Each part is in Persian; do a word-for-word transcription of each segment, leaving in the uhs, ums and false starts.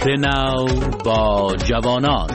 فکر نو با جوانان.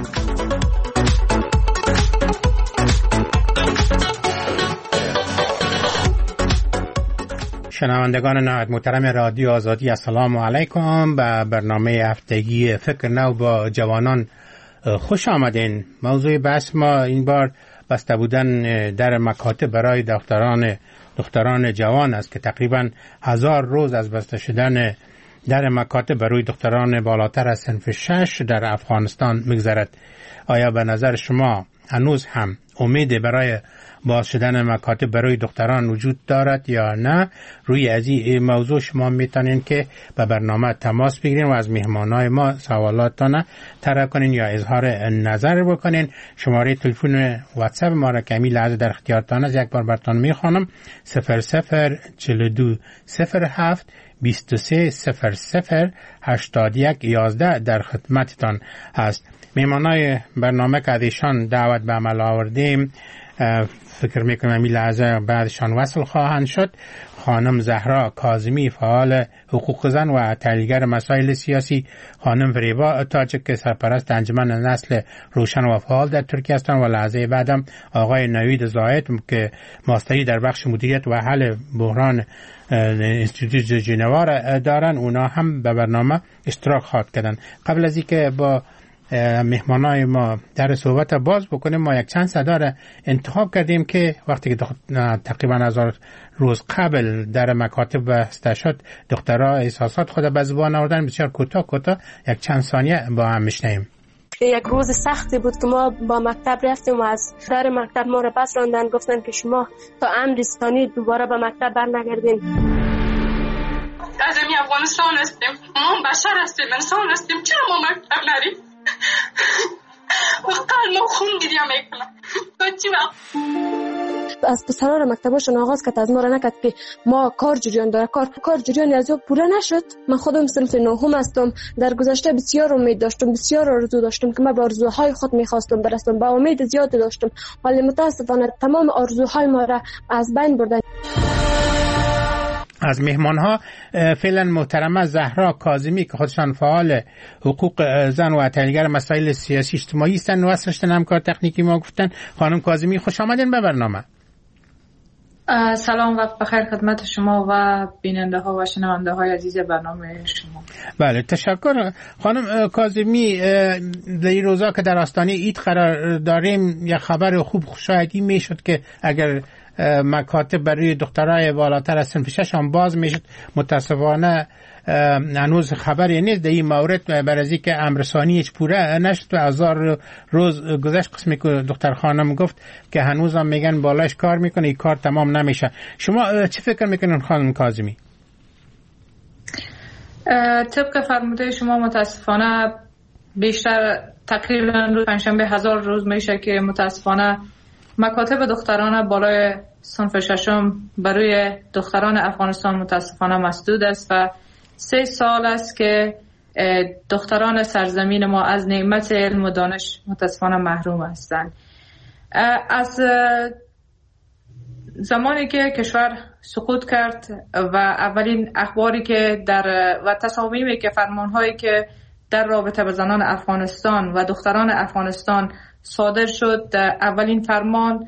شنوندگان نهایت محترم رادیو آزادی، السلام علیکم. به برنامه هفتگی فکر نو با جوانان خوش آمدین. موضوع بحث ما این بار بسته بودن در مکاتب برای دختران دختران جوان است که تقریبا هزار روز از بسته شدن در مکاتب برای دختران بالاتر از صنف شش در افغانستان میگذرد. آیا به نظر شما هنوز هم امید برای باز شدن مکاتب برای دختران وجود دارد یا نه؟ روی از این موضوع شما میتونین که به برنامه تماس بگیرین و از مهمانای ما سوالاتتان طرح کنین یا اظهار نظر بکنین. شماره تلفن واتساپ ما را کمی لحظه در اختیارتان است. یک بار براتون میخوانم: صفر صفر چهل و دو صفر هفت بیست و سه صفر صفر هشتاد و یک یازده در خدمتتان هست. مهمانای برنامه که ازشان دعوت به عمل آوردیم فکر میکنم این لحظه بعدشان وصل خواهند شد. خانم زهرا کاظمی، فعال حقوق زن و تحلیلگر مسائل سیاسی، خانم فریبا تاجک، سرپرست انجمن نسل روشن و فعال در ترکیه هستند، و لحظه بعدم آقای نوید زاهد که ماستری در بخش مدیریت و حل بحران انستیتوت ژنوا دارن. اونا هم به برنامه اشتراک خواهد کردن. قبل از اینکه با مهمانای ما در صحبت باز بکنیم، ما یک چند صدا را انتخاب کردیم که وقتی که تقریبا هزار روز قبل در مکاتب بسته شد، دخترها احساسات خود به زبان آوردن. بسیار کوتاه کوتاه یک چند ثانیه با هم میشنویم. یک روز سختی بود که ما با مکتب رفتیم و از در مکتب ما را پس راندن، گفتن که شما تا امر ثانی دوباره به مکتب برنگردین. از این افغانستان هستیم، ما بشر هستیم، انسان هستیم، چرا ما مکتب نریم؟ وقت ما خون گریه میکنم. تا چی وقت از پسرها را مکتباشون آغاز کرد، از ما را نکرد که ما کار جریان داره. کار کار جریانی از او پوره نشد. من خودم صنف نهم هستم. در گذشته بسیار امید داشتم، بسیار آرزو داشتم که من به آرزوهای خود میخواستم برسم، با امید زیاد داشتم، ولی متاسفانه تمام آرزوهای ما را از بین بردن. از مهمانها فعلا محترمه زهرا کاظمی که خودشان فعال حقوق زن و تحلیلگر مسائل سیاسی اجتماعی هستند و اصلشتن همکار تکنیکی ما گفتن. خانم کاظمی خوش آمدین به برنامه. سلام، وقت بخیر خدمت شما و بیننده ها و شنونده های عزیز برنامه شما. بله، تشکر. خانم کاظمی، در این روزا که در آستانه عید قرار داریم، یک خبر خوب شاید میشد که اگر مکاتب برای دخترای بالاتر از صنف شش هم باز میشد. متاسفانه هنوز خبری نیست در این مورد، برای که امر ثانی هیچ پوره نشد و هزار روز گذشت. قسمی که دختر خانم گفت که هنوز هم میگن بالاش کار میکنه، این کار تمام نمیشه. شما چه فکر میکنین خانم کاظمی؟ طبق فرموده شما متاسفانه بیشتر تقریبا روز پنجشنبه هزار روز میشه که متاسفانه مکاتب دختران بالای صنف ششم برای دختران افغانستان متاسفانه مسدود است و سه سال است که دختران سرزمین ما از نعمت علم و دانش متاسفانه محروم هستند. از زمانی که کشور سقوط کرد و اولین اخباری که در و تصامیمی که فرمانهایی که در رابطه با زنان افغانستان و دختران افغانستان صادر شد، اولین فرمان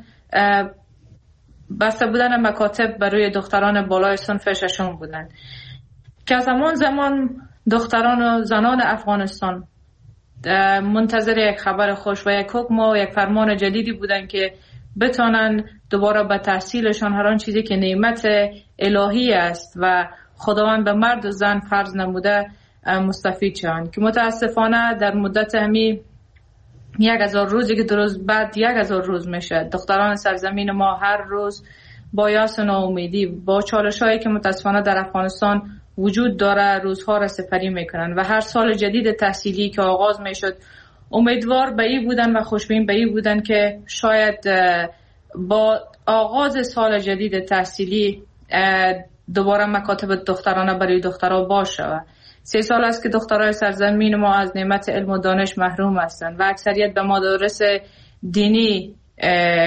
بسته بودن مکاتب برای دختران بالای صنف ششم بودند که از همان زمان دختران و زنان افغانستان منتظر یک خبر خوش و یک حکم و یک فرمان جدیدی بودند که بتانن دوباره به تحصیلشان هر آن چیزی که نعمت الهی است و خداوند به مرد و زن فرض نموده مستفید شوند، که متاسفانه در مدت همی یک هزار روزی که درست بعد یک هزار روز میشه، دختران سرزمین ما هر روز با یأس و ناامیدی، با چالش‌هایی که متاسفانه در افغانستان وجود داره، روزها را سپری میکنن و هر سال جدید تحصیلی که آغاز میشد امیدوار به این بودن و خوشبین به این بودن که شاید با آغاز سال جدید تحصیلی دوباره مکاتب دخترانه برای دخترها باشه. سه سال است که دخترای سرزمین ما از نعمت علم و دانش محروم هستند و اکثریت به مدارس دینی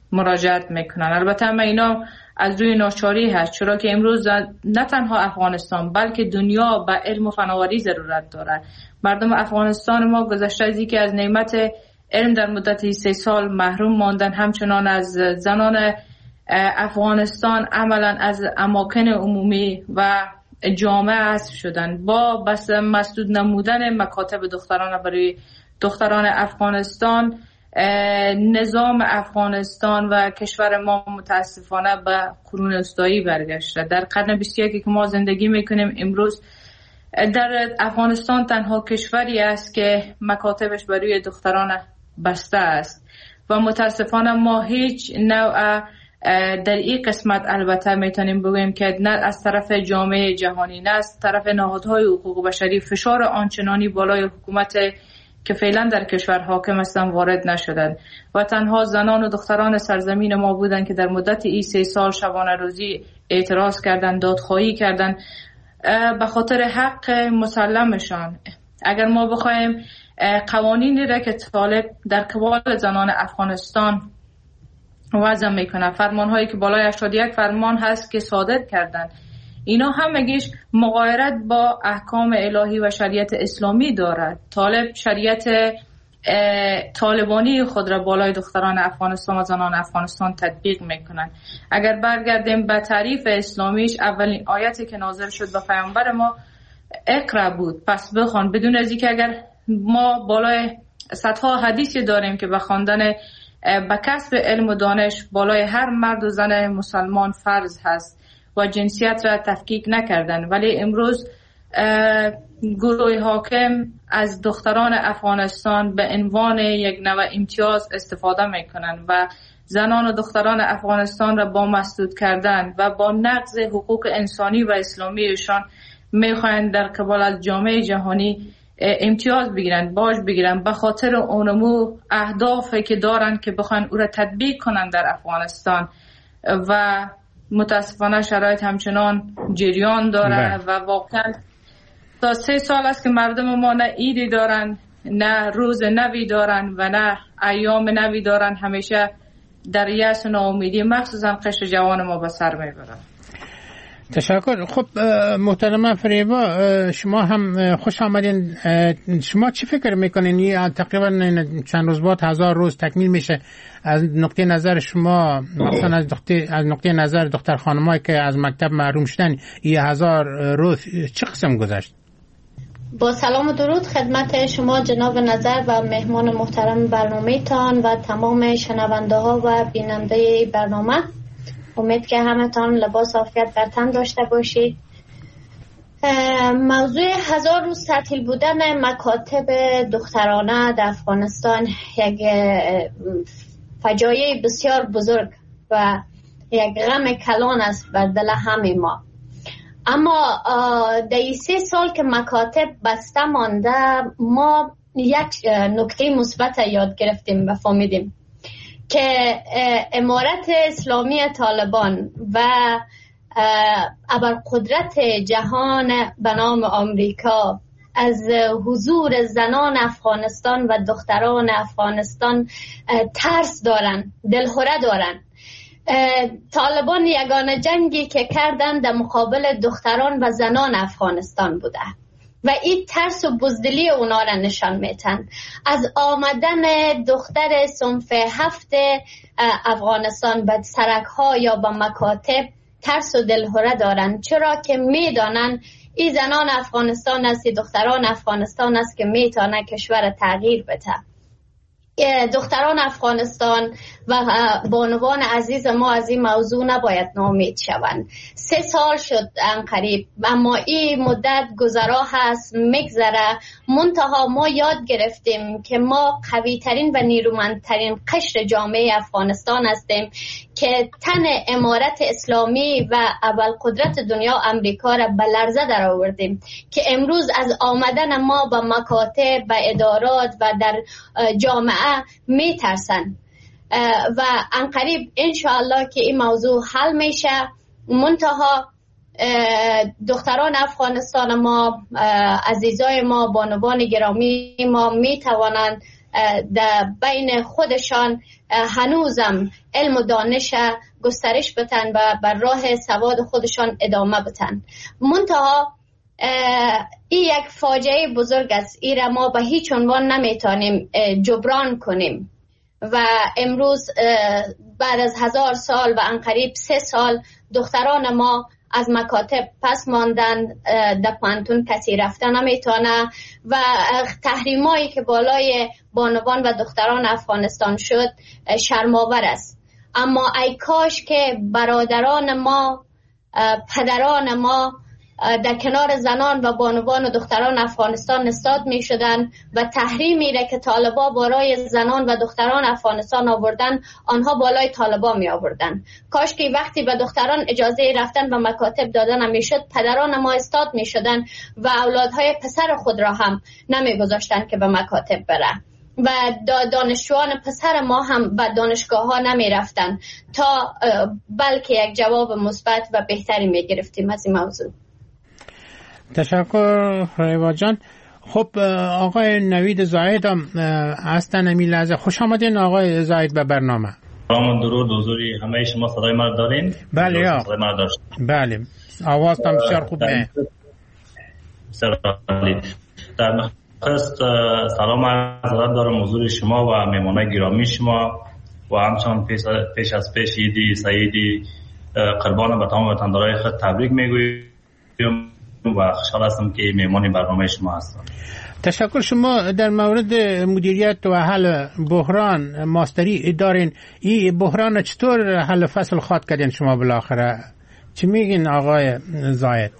مراجعت میکنن. البته همه اینا از روی ناچاری هست، چرا که امروز نه تنها افغانستان بلکه دنیا به علم و فناوری ضرورت داره. مردم افغانستان ما گذشته از اینکه از نعمت علم در مدت سه سال محروم ماندن، همچنان از زنان افغانستان عملا از اماکن عمومی و جامعه حذف شدن. با بس مسدود نمودن مکاتب دختران برای دختران افغانستان، نظام افغانستان و کشور ما متاسفانه به قرون وسطایی برگشته. در قرن بیست و یک که ما زندگی میکنیم امروز، در افغانستان تنها کشوری است که مکاتبش برای دختران بسته است و متاسفانه ما هیچ نوع در این قسمت البته میتونیم بگوییم که نه از طرف جامعه جهانی نه از طرف نهادهای حقوق بشری فشار آنچنانی بالای حکومت که فعلا در کشور حاکم هستند وارد نشدند و تنها زنان و دختران سرزمین ما بودند که در مدت این سه سال شبانه روزی اعتراض کردند، دادخواهی کردند به خاطر حق مسلمشان. اگر ما بخوایم قوانینی را که طالب در قبال زنان افغانستان وضع میکنه، فرمان هایی که بالای هشتاد و یک فرمان هست که صادر کردن، اینا همگیش مغایرت با احکام الهی و شریعت اسلامی دارد. طالب شریعت طالبانی خود را بالای دختران افغانستان و زنان افغانستان تطبیق میکنن. اگر برگردیم به تعریف اسلامیش، اولین آیتی که نازل شد به پیامبر ما اقرا بود، پس بخوان، بدون از اینکه اگر ما بالای صدها حدیثی داریم که به خواندن به کسب علم و دانش بالای هر مرد و زن مسلمان فرض هست و جنسیت را تفکیک نکردن، ولی امروز گروه حاکم از دختران افغانستان به عنوان یک نوع امتیاز استفاده میکنن و زنان و دختران افغانستان را با مسدود کردن و با نقض حقوق انسانی و اسلامیشان میخواین در قبال از جامعه جهانی امتیاز بگیرن، باج بگیرن به خاطر اونمو اهدافی که دارن که بخواین او را تطبیق کنن در افغانستان و متاسفانه شرایط همچنان جریان داره و واقعا تا سه سال است که مردم ما نه ایدی دارن، نه روز نوی دارن و نه ایام نوی دارن، همیشه در یأس و ناامیدی مخصوصا قشر جوان ما به سر میبرن. تشکر. خب محترمه فریبا، شما هم خوش آمدین. شما چی فکر میکنین؟ تقریبا چند روز بعد هزار روز تکمیل میشه. از نقطه نظر شما، مثلا از نقطه از نقطه نظر دختر خانمایی که از مکتب محروم شدن، این هزار روز چه قسم گذشت؟ با سلام و درود خدمت شما جناب نظر و مهمان محترم برنامه تان و تمام شنونده ها و بیننده برنامه. امید که همتان لباس عافیت بر تن داشته باشید. موضوع هزار روز تعطیل بودن مکاتب دخترانه در افغانستان یک فجایع بسیار بزرگ و یک غم کلان است بر دل همه ما. اما در سه سال که مکاتب بسته مانده، ما یک نکته مثبت یاد گرفتیم و فهمیدیم که امارت اسلامی طالبان و ابرقدرت جهان به نام آمریکا از حضور زنان افغانستان و دختران افغانستان ترس دارن، دلهره دارن. طالبان یگانه جنگی که کردن در مقابل دختران و زنان افغانستان بوده و این ترس و بزدلی اونا را نشان میتن. از آمدن دختر صنف هفت افغانستان به سرک ها یا به مکاتب ترس و دلهره دارن، چرا که میدانن این زنان افغانستان است، دختران افغانستان است که میتونه کشور تغییر بده. دختران افغانستان و بانوان عزیز ما از این موضوع نباید ناامید شوند. سه سال شد انقریب، اما این مدت گذرا هست، میگذره. منتها ما یاد گرفتیم که ما قوی ترین و نیرومندترین قشر جامعه افغانستان هستیم که تن امارت اسلامی و ابرقدرت دنیا آمریکا را به لرزه در آوردیم که امروز از آمدن ما به مکاتب و ادارات و در جامعه می ترسن و انقریب انشاءالله که این موضوع حل میشه. منتها دختران افغانستان ما، عزیزای ما، بانوان گرامی ما می توانند در بین خودشان هنوزم علم و دانش گسترش بتن و بر راه سواد خودشان ادامه بتن. منتها این یک فاجعه بزرگ است، این را ما به هیچ عنوان نمیتونیم جبران کنیم و امروز بعد از هزار سال و انقریب سه سال دختران ما از مکاتب پس ماندن، در پانتون کسی رفتن نمیتونه و تحریمایی که بالای بانوان و دختران افغانستان شد شرم‌آور است. اما ای کاش که برادران ما، پدران ما در کنار زنان و بانوان و دختران افغانستان نستاد می شدن و تحریمی را که طالبا بالای زنان و دختران افغانستان آوردن آنها بالای طالبا می آوردن. کاش که وقتی به دختران اجازه رفتن به مکاتب دادن نمی شد، پدران ما استاد می شدن و اولادهای پسر خود را هم نمی گذاشتن که به مکاتب بره و دانشجویان پسر ما هم به دانشگاه ها نمی رفتن تا بلکه یک جواب مثبت و بهتری می گرفتیم از این موضوع. تشکر رایوا جان. خب آقای نوید زاید هم هستن امی لحظه. خوش آمدین آقای زاید به برنامه. سلام، درود حضوری همه شما. صدای من دارین؟ بله یا بله، آواز هم بسیار خوب میاد. در نخست سلام عرض دارم حضور شما و مهمانای گرامی شما و همچنان پیش, پیش از پیش ایدی سعیدی قربان به تمام وطندارای خود تبریک میگویم و خوشحال هستم که مهمان برنامه شما هستم. تشکر. شما در مورد مدیریت و حل بحران ماستری دارین. این بحران چطور حل فصل خواد کردین شما بالاخره؟ چی میگین آقای زاید؟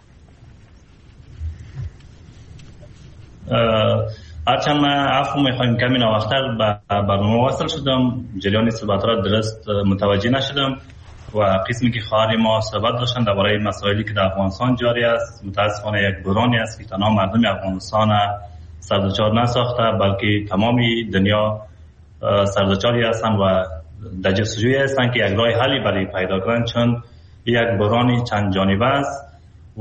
هرچند من عفو میخوایم کمی ناوقتر به برنامه وصل شدم، جریان صحبت را درست متوجه نشدم و قسمی که خواهر ما صحبت داشتن درباره مسائلی که در افغانستان جاری است متاسفانه یک بحرانی است که تنها مردم افغانستان سردچار نساخته بلکه تمامی دنیا سردچاری هستند و در جستجوی هستند که یک راه حلی برای پیدا کنند، چون یک بحرانی چند جانبه است و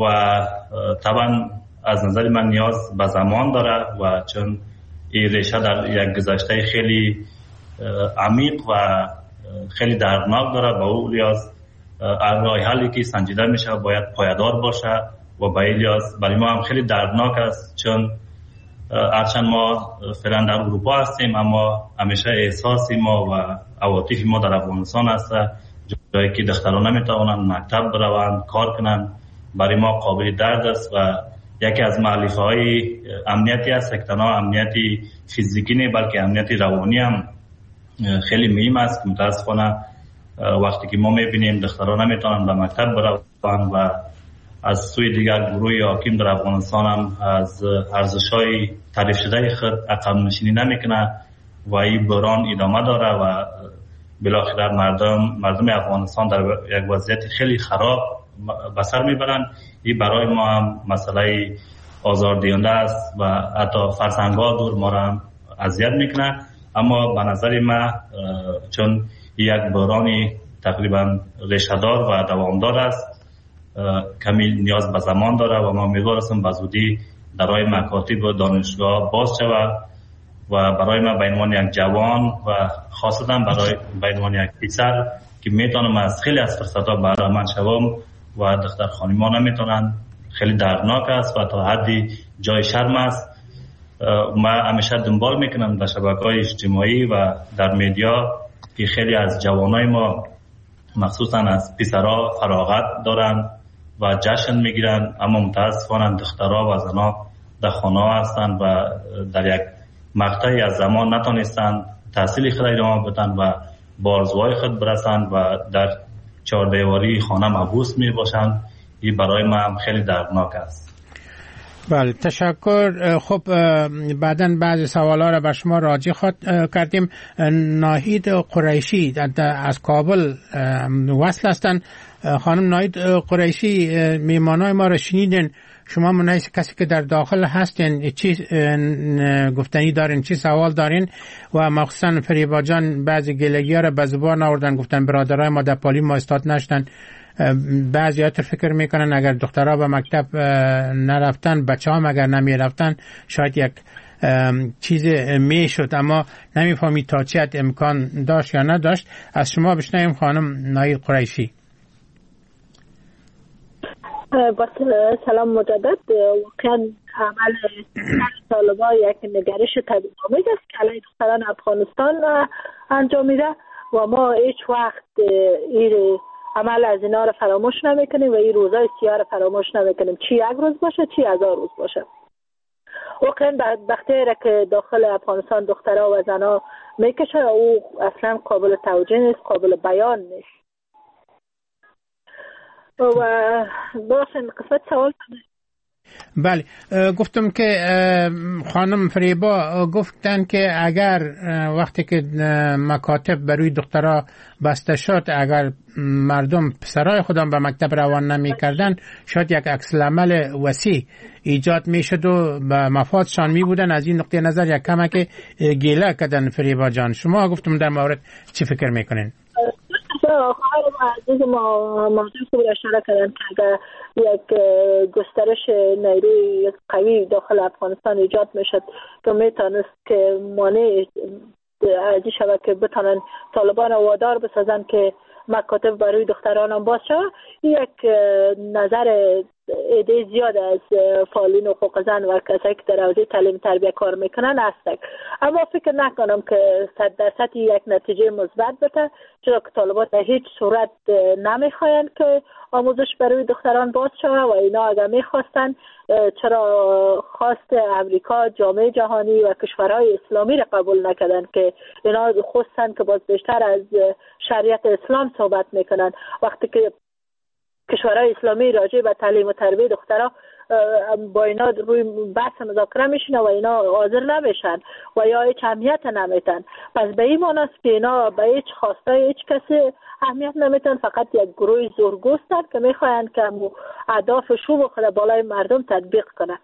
طبعا از نظر من نیاز به زمان داره و چون این ریشه در یک گذشته خیلی عمیق و خیلی دردناک داره، با او لیاز راه حلی که سنجیده میشه باید پایدار باشه و با این لیاز برای ما هم خیلی دردناک است، چون هرچند ما فعلا در اروپا هستیم اما همیشه احساسی ما و عواطف ما در افغانستان است، جایی که دختران نمیتوانند مکتب بروند کار کنند برای ما قابل درد است و یکی از معلفه های امنیتی است که تنها امنیتی فیزیکی نه بلکه امنیتی روانی هم خیلی مهم است که متاسفانه وقتی که ما میبینیم دختران نمیتونن به مکتب بروند و از سوی دیگر گروه حاکم در افغانستان هم از ارزش‌های تعریف شده خود عقب نشینی نمیکنه و این بحران ادامه داره و بالاخره مردم مردم افغانستان در یک وضعیت خیلی خراب به سر میبرند. این برای ما هم مسئله آزاردهنده است و حتی فرسنگ‌ها دور ما را هم اذیت میکنه، اما به نظر من چون یک بحرانی تقریبا ریشه‌دار و دوامدار است کمی نیاز به زمان داره و ما امیدوارم به زودی در راه مکاتب و دانشگاه باز شود و برای من به عنوان یک جوان و خاصتا برای به عنوان یک پسر که میتونم از خیلی از فرصت‌ها بهره مند شوم و دختر خانم‌ها نمیتونن، خیلی دردناک است و تا حدی جای شرم است. من همیشه دنبال میکنم در شبکه‌های اجتماعی و در مدیا که خیلی از جوانای ما مخصوصا از پسرها فراغت دارن و جشن میگیرن، اما متاسفانه دخترها و زنها در خانه هستند و در یک مقطعی از زمان نتونستند تحصیل خود ادامه بدن و به آرزوهای خود برسند و در چهار دیواری خانه محبوس می باشند. این برای من خیلی دردناک است. بله تشکر. خب بعداً بعضی سوالا را به شما راجع خواهد کردیم. ناهید قریشی از کابل وصل هستند. خانم ناهید قریشی، میمانای ما را شنیدین، شما منایس کسی که در داخل هستین چی گفتنی دارین، چی سوال دارین؟ و مخصوصا فریبا جان بعضی گلگی ها را به زبان آوردن، گفتن برادرای ما در پالی ما استاد نشدن. بعضی ها فکر میکنن اگر دخترها به مکتب نرفتن، بچه ها اگر نمی رفتن، شاید یک چیز میشد، اما نمیفهمی تا چه حد امکان داشت یا نداشت. از شما بشنویم خانم نایل قریشی. با سلام مجدد. واقعا عمل طالبان یک نگرش تبعیض‌آمیز است که علیه دختران افغانستان انجام میده و ما هیچ وقت این عمل از اینا رو فراموش نمیکنیم و این روزای سیاه رو فراموش نمیکنیم، چی یک روز باشه چی هزار روز باشه. واقعا بدبختی را که داخل افغانستان دخترها و زنها میکشه او اصلا قابل توجیه نیست، قابل بیان نیست. و باشن قسمت سوال. بله، گفتم که خانم فریبا گفتن که اگر وقتی که مکاتب بروی دخترها بسته شد، اگر مردم پسرای خودم به مکتب روان نمی کردن، شاید یک عکس العمل وسیع ایجاد می شد و به مفادشان می بودن. از این نقطه نظر یک کمک گیله کردن. فریبا جان، شما گفتم در مورد چی فکر می کنین؟ خواهر عزیز ما موضوع خوب اشاره کردن که اگر یک گسترش نیروی قوی داخل افغانستان ایجاد میشد که میتونست که مانع ازی شود که بتانن طالبان وادار بسازن که مکاتب برای دختران هم باز شود. یک نظر ایده زیاد از فعالین حقوق زن و کسایی که در حوزه تعلیم تربیت کار میکنن هستند، اما فکر نکنم که صد درصد یک نتیجه مثبت بده، چرا که طالبان در هیچ صورت نمیخواین که آموزش برای دختران باز شود و اینا اگر میخواستن چرا خواست امریکا، جامعه جهانی و کشورهای اسلامی را قبول نکردن که اینا خواستن که باز بیشتر از شریعت اسلام صحبت میکنن، وقتی که کشورهای اسلامی راجع به تعلیم و تربیت دخترها با اینا روی بحث مذاکره میشن و اینا حاضر نمیشن و یا هیچ اهمیت نمیتن. پس به این معنی است که اینا به هیچ خواستای هیچ کسی اهمیت نمیتن، فقط یک گروه زورگوستن که میخواین که اهداف شوم خود بالای مردم تطبیق کنن.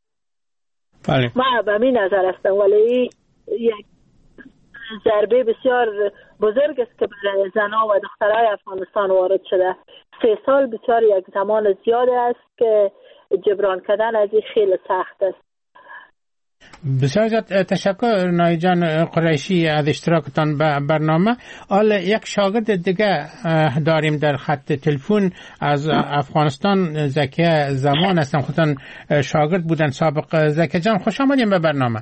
بله. من به این نظر هستم، ولی یک ضربه بسیار بزرگ است که برای زنها و دخترای افغانستان وارد شده. سه سال بسیار یک زمان زیاد است که جبران کردن از این خیلی سخت است. بسیار زیاد تشکر نایی جان قریشی از اشتراکتان به برنامه. حالا یک شاگرد دیگه داریم در خط تلفن از افغانستان، زکیه زمان هستن، خودتان شاگرد بودن سابق. زکیه جان خوش آمدیم به برنامه.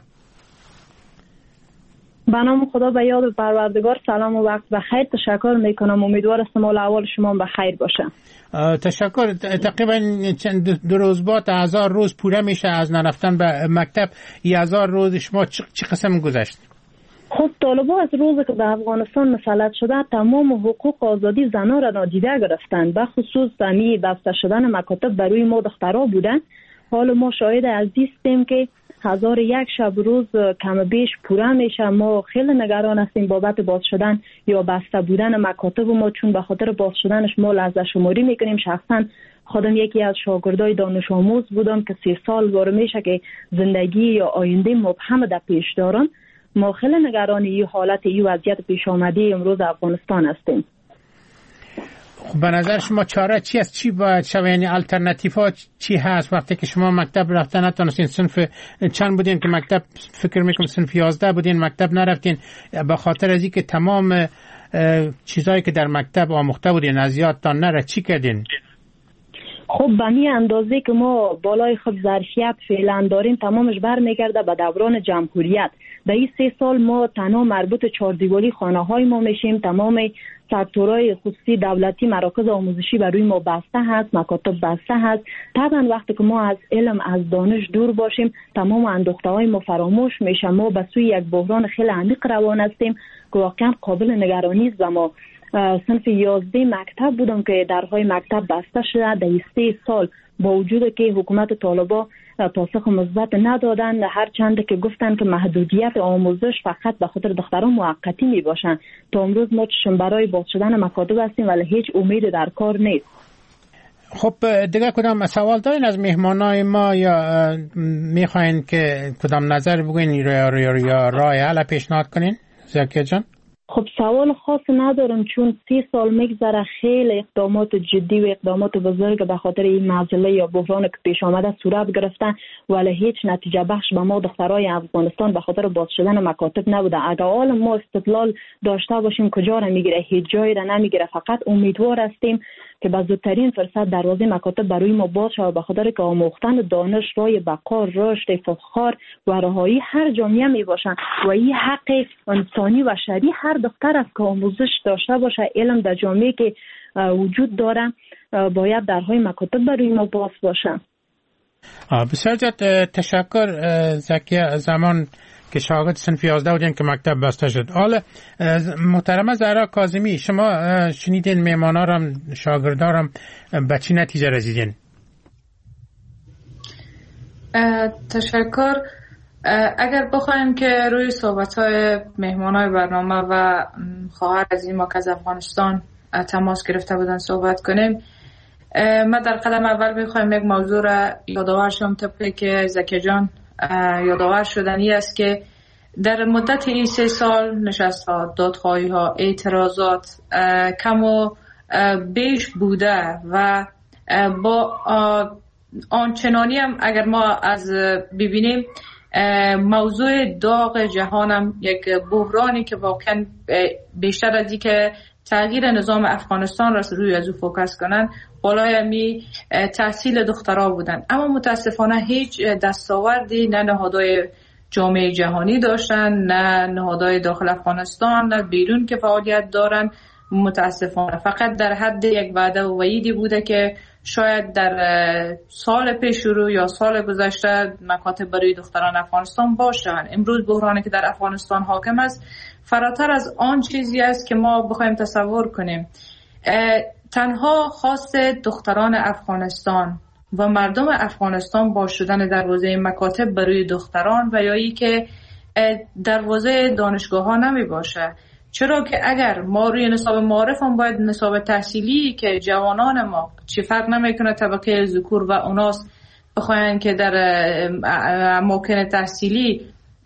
به نام خدا به یاد پروردگار، سلام و وقت بخیر. تشکر میکنم، امیدوار هستم حال احوال شما بخیر باشه. تشکر. تقریبا چند دو روز بعد هزار روز پوره میشه از نرفتن به مکتب. این هزار روز شما چی قسم گذشت؟ خب طالبان از روزی که به افغانستان مسلط شده تمام حقوق آزادی زنان را نادیده گرفتن، به خصوص تامی بسته شدن مکاتب برای ما دخترها بودن. حالا ما شاهد عزیزیم که هزار یک شب روز کم بیش پوره میشه. ما خیلی نگران هستیم بابت باز شدن یا بسته بودن مکاتب ما، چون به خاطر باز شدنش ما لحظه شماری میکنیم. شخصا خودم یکی از شاگردای دانش آموز بودم که سه سال واره میشه که زندگی یا آینده مبهم در پیش دارم. ما خیلی نگران این حالت، این وضعیت پیش آمده امروز افغانستان هستیم. خب به نظر شما چاره چی است؟ چی باید شود؟ یعنی الटरनेटिव ها چی هست وقتی که شما مکتب رفتن نتونستین؟ صنف چند بودین که مکتب؟ فکر میکنم صنف یازده بودین مکتب نرفتین به خاطر از اینکه تمام چیزایی که در مکتب آموخته بودین از یادتان نره. چی کردین؟ خب به می اندازه که ما بالای خود ظرفیت فعلا داریم تمامش برمیگرده به دوران جمهوریت. در این سه سال ما تنها مربوط چهاردیواری خانه های ما میشیم. تمام سکتورهای خصوصی دولتی مراکز آموزشی برای ما بسته هست، مکاتب بسته هست. طبعا وقتی که ما از علم از دانش دور باشیم تمام اندوخته های ما فراموش میشه. ما به سوی یک بحران خیلی عمیق روان هستیم که واقعا قابل نگرانی است. و ما صنف یازده مکتب بودم که درهای مکتب بسته شده. در سه سال با وجود که حکومت طالبان پاسخ مثبت ندادن، هر چند که گفتن که محدودیت آموزش فقط به خاطر دختران موقتی می باشن، تا امروز ما چشم برای باز شدن مکاتب هستیم ولی هیچ امید در کار نیست. خب دیگه کدام سوال دارین از مهمانای ما یا میخواین که کدام نظر بگوین یا یا یا رای حل پیشنهاد کنین زکیه جان؟ خب سوال خاص ندارم، چون سی سال میگذره خیلی اقدامات جدی و اقدامات بزرگ به خاطر این معضله یا بحران که پیش آمده صورت گرفتن، ولی هیچ نتیجه بخش به ما دخترای افغانستان به خاطر باز شدن مکاتب نبوده. اگر حال ما استدلال داشته باشیم کجا را میگیره؟ هیچ جایی را نمیگیره. فقط امیدوار هستیم که به زودترین فرصت دروازه مکاتب برای ما باز شود، به خاطر که آموختن دانش رای بقا، رشد، افتخار و رهایی هر جامعه می باشند و این حق انسانی و شرعی هر دختر است که آموزش داشته باشه. علم در جامعه که وجود داره باید درهای مکاتب برای ما باز باشه. بسیار زیاد تشکر زکیه. زمان که شاگرد صنف یازده بودین که مکتب بسته شد. حالا محترمه زهرا کاظمی، شما شنیدین میمانارم شاگردارم به چی نتیجه رسیدین؟ تشکر. اگر بخوایم که روی صحبت‌های مهمانای برنامه و خواهر عزیزی ما که از افغانستان تماس گرفته بودن صحبت کنیم، ما در قدم اول میخوایم یک موضوع را یادآور شم، طبقی که زکی جان یادآور شدنی است که در مدت این سه سال نشست ها، دادخواهی ها، اعتراضات کم و بیش بوده و با آنچنانی هم اگر ما از ببینیم موضوع داغ جهانم یک بحرانی که واقعا بیشتر از این که تغییر نظام افغانستان را روی از او فوکس کنن، بالای می تحصیل دخترها بودن. اما متاسفانه هیچ دستاوردی نه نهادهای جامعه جهانی داشتن، نه نهادهای داخل افغانستان، نه بیرون که فعالیت دارن. متاسفانه فقط در حد یک وعده و وعیدی بوده که شاید در سال پیش رو یا سال گذشته مکاتب برای دختران افغانستان باشن. امروز بحرانی که در افغانستان حاکم است فراتر از آن چیزی است که ما بخوایم تصور کنیم. تنها خواست دختران افغانستان و مردم افغانستان باز شدن دروازه مکاتب برای دختران و یا ای که دروازه دانشگاه ها نمی باشه. چرا که اگر ما روی نصاب معارف هم باید نصاب تحصیلی که جوانان ما چی فرق نمیکنه طبقه ذکور و اناث بخواین که در اماکن تحصیلی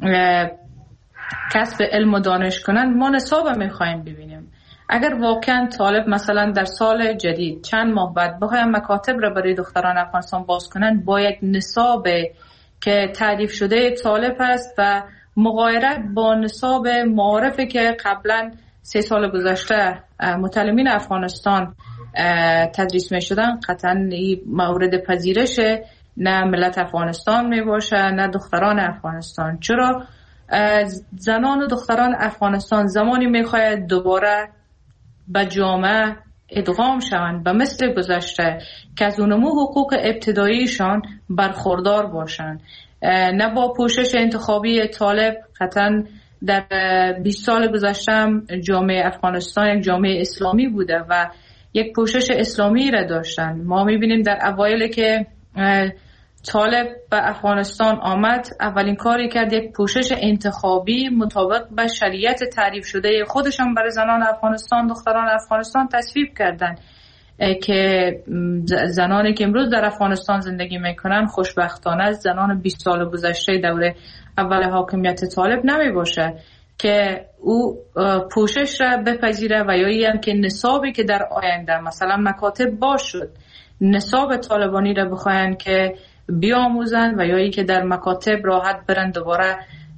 کسب علم و دانش کنن، ما نصاب میخوایم ببینیم. اگر واقعا طالب مثلا در سال جدید چند ماه بعد بخوایم مکاتب را برای دختران افغانستان باز کنن با یک نصاب که تعریف شده طالب است و مغایرت با نصاب معارفه که قبلا سه سال گذشته متعلمین افغانستان تدریس می شدن، قطعا این مورد پذیرش نه ملت افغانستان می باشه نه دختران افغانستان. چرا زنان و دختران افغانستان زمانی می خواهد دوباره به جامعه ادغام شوند به مثل گذشته که از اونمو حقوق ابتداییشان برخوردار باشند، نه با پوشش انتخابی طالب. قطعا در بیست سال گذشته هم جامعه افغانستان یک جامعه اسلامی بوده و یک پوشش اسلامی را داشتن. ما میبینیم در اوایل که طالب به افغانستان آمد اولین کاری کرد یک پوشش انتخابی مطابق به شریعت تعریف شده خودشان برای زنان افغانستان، دختران افغانستان تصویب کردن که زنانی که امروز در افغانستان زندگی میکنن خوشبختانه زنان بیست سال گذشته دوره اول حاکمیت طالب نمی باشه که او پوشش را بپذیره و یا هم که نصابی که در آینده مثلا مکاتب باز شد نصاب طالبانی را بخواین که بیاموزن و یا که در مکاتب راحت برن دوباره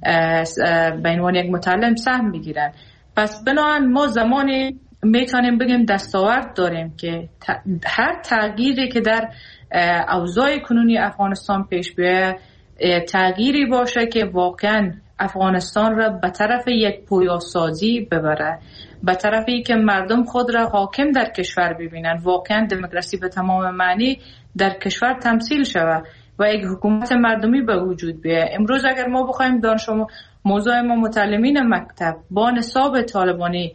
به عنوان یک متعلم سهم بگیرن. پس بنابراین ما زمانی میتونیم بگیم دستاورد داریم که هر تغییری که در اوضاع کنونی افغانستان پیش بیاید تغییری باشه که واقعا افغانستان را به طرف یک پویاسازی ببره، به طرفی که مردم خود را حاکم در کشور ببینن، واقعا دموکراسی به تمام معنی در کشور تمثیل شود و یک حکومت مردمی به وجود بیاید. امروز اگر ما بخوایم دانش موضوع ما متعلمین مکتب با نصاب طالبانی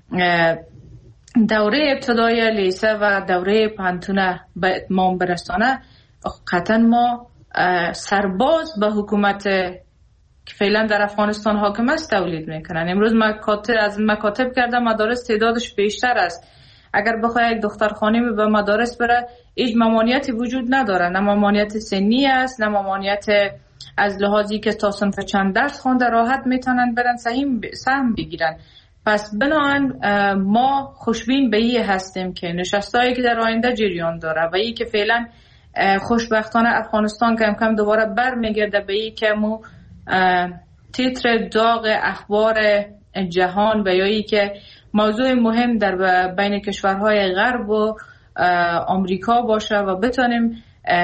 دوره ابتدایی لیسه و دوره پانتونه به اتمام برسانه، قطعا ما سرباز به حکومت که فعلا در افغانستان حاکم است تولید میکنن. امروز مکاتب از مکاتب کرده مدارس تعدادش بیشتر است. اگر بخواد یک دختر خانمی به مدارس بره هیچ ممانعتی وجود نداره، نه ممانعت سنی است نه ممانعت از لحاظی که تا صنف چند درس خونده راحت میتونن برن سهم بگیرن. پس بنابراین ما خوشبین به این هستیم که نشستایی که در آینده جریان داره و این که فعلا خوشبختانه افغانستان کم کم دوباره برمیگرده به این که مو تیتر داغ اخبار جهان و یا ای که موضوع مهم در بین کشورهای غرب و آمریکا باشه و بتونیم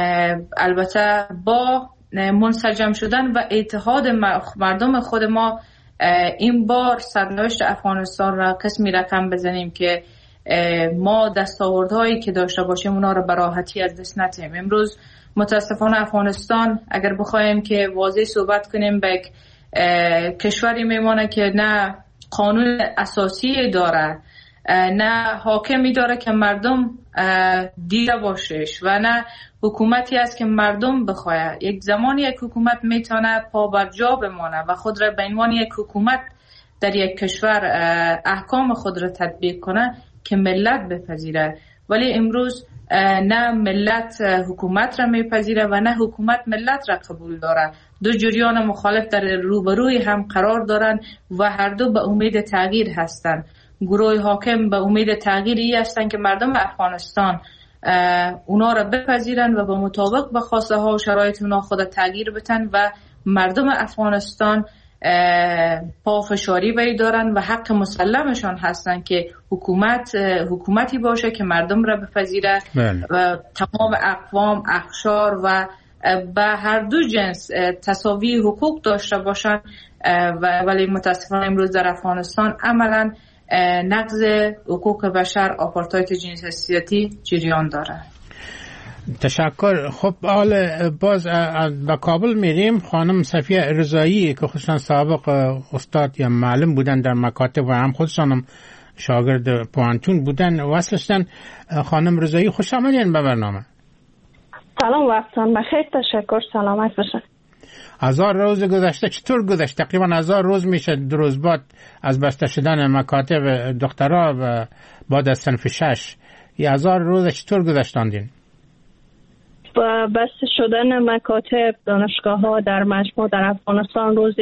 البته با منسجم شدن و اتحاد مردم خود ما این بار سرنوشت افغانستان را قسمی رقم بزنیم که ما دستاوردهایی که داشته باشیم اونا را به راحتی از دست ندیم. امروز متاسفانه افغانستان اگر بخوایم که واضح صحبت کنیم به کشوری میمونه که نه قانون اساسی داره، نه حاکمی داره که مردم دیده باشش و نه حکومتی است که مردم بخواه. یک زمانی یک حکومت میتونه پا بر جا بمانه و خود را به عنوان یک حکومت در یک کشور احکام خود را تطبیق کنه که ملت بپذیره، ولی امروز نه ملت حکومت را میپذیره و نه حکومت ملت را قبول داره. دو جریان مخالف در روبروی هم قرار دارن و هر دو به امید تغییر هستند. گروه حاکم به امید تغییری هستند که مردم افغانستان اونا را بپذیرن و به مطابق به خواسته ها و شرایط اونا خود تغییر بتن و مردم افغانستان پافشاری بری دارن و حق مسلمشان هستن که حکومت حکومتی باشه که مردم را بپذیره و تمام اقوام، اقشار و به هر دو جنس تساوی حقوق داشته باشن. و ولی متاسفانه امروز در افغانستان عملا نقض حقوق بشر، آپارتاید جنسیتی جریان داره. تشکر. خب حال باز به کابل میریم. خانم صفیه رضایی که خودشان سابق استاد یا معلم بودن در مکاتب و هم خودشان هم شاگرد پوانتون بودن وصلشتن. خانم رضایی خوش آمدین به برنامه. سلام، وقتتان بخیر. تشکر، سلامت باشین. هزار روز گذشته چطور گذشت؟ تقریبا هزار روز میشه دو روز بعد از بسته شدن مکاتب دکترا و بعد از صنف شش. یه هزار روز چطور گذشتاندین؟ با بسته شدن مکاتب دانشگاه ها در مجموع در افغانستان روز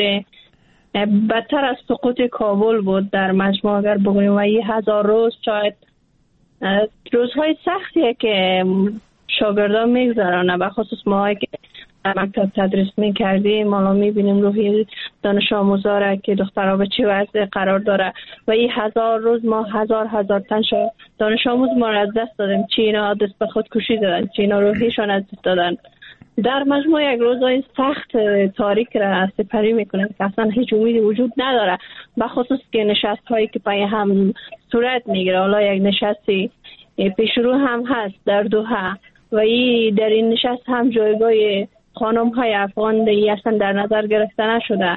بدتر از سقوط کابل بود در مجموع اگر بگوییم و یه هزار روز شاید روزهای سختیه که شاگردان میگذرانه، به خصوص ما که در مکتب تدریس میکردیم ما میبینیم روحی دانش آموزا را که دخترها به چه وضع قرار داره و این هزار روز ما هزار هزار تن دانش آموز ما را از دست دادیم. چی اینا دست به خودکشی دادن، چی اینا روحیشان از دست دادن. در مجموع یک روزهای سخت تاریک را سپری میکنن که اصلا هیچ امیدی وجود نداره، به خصوص که نشست هایی که پای هم صورت میگیره. حالا یک نشستی پیشرو هم هست در دوحه و این در این نشست هم جایگاه خانم های افغان دیگه اصلا در نظر گرفته نشده.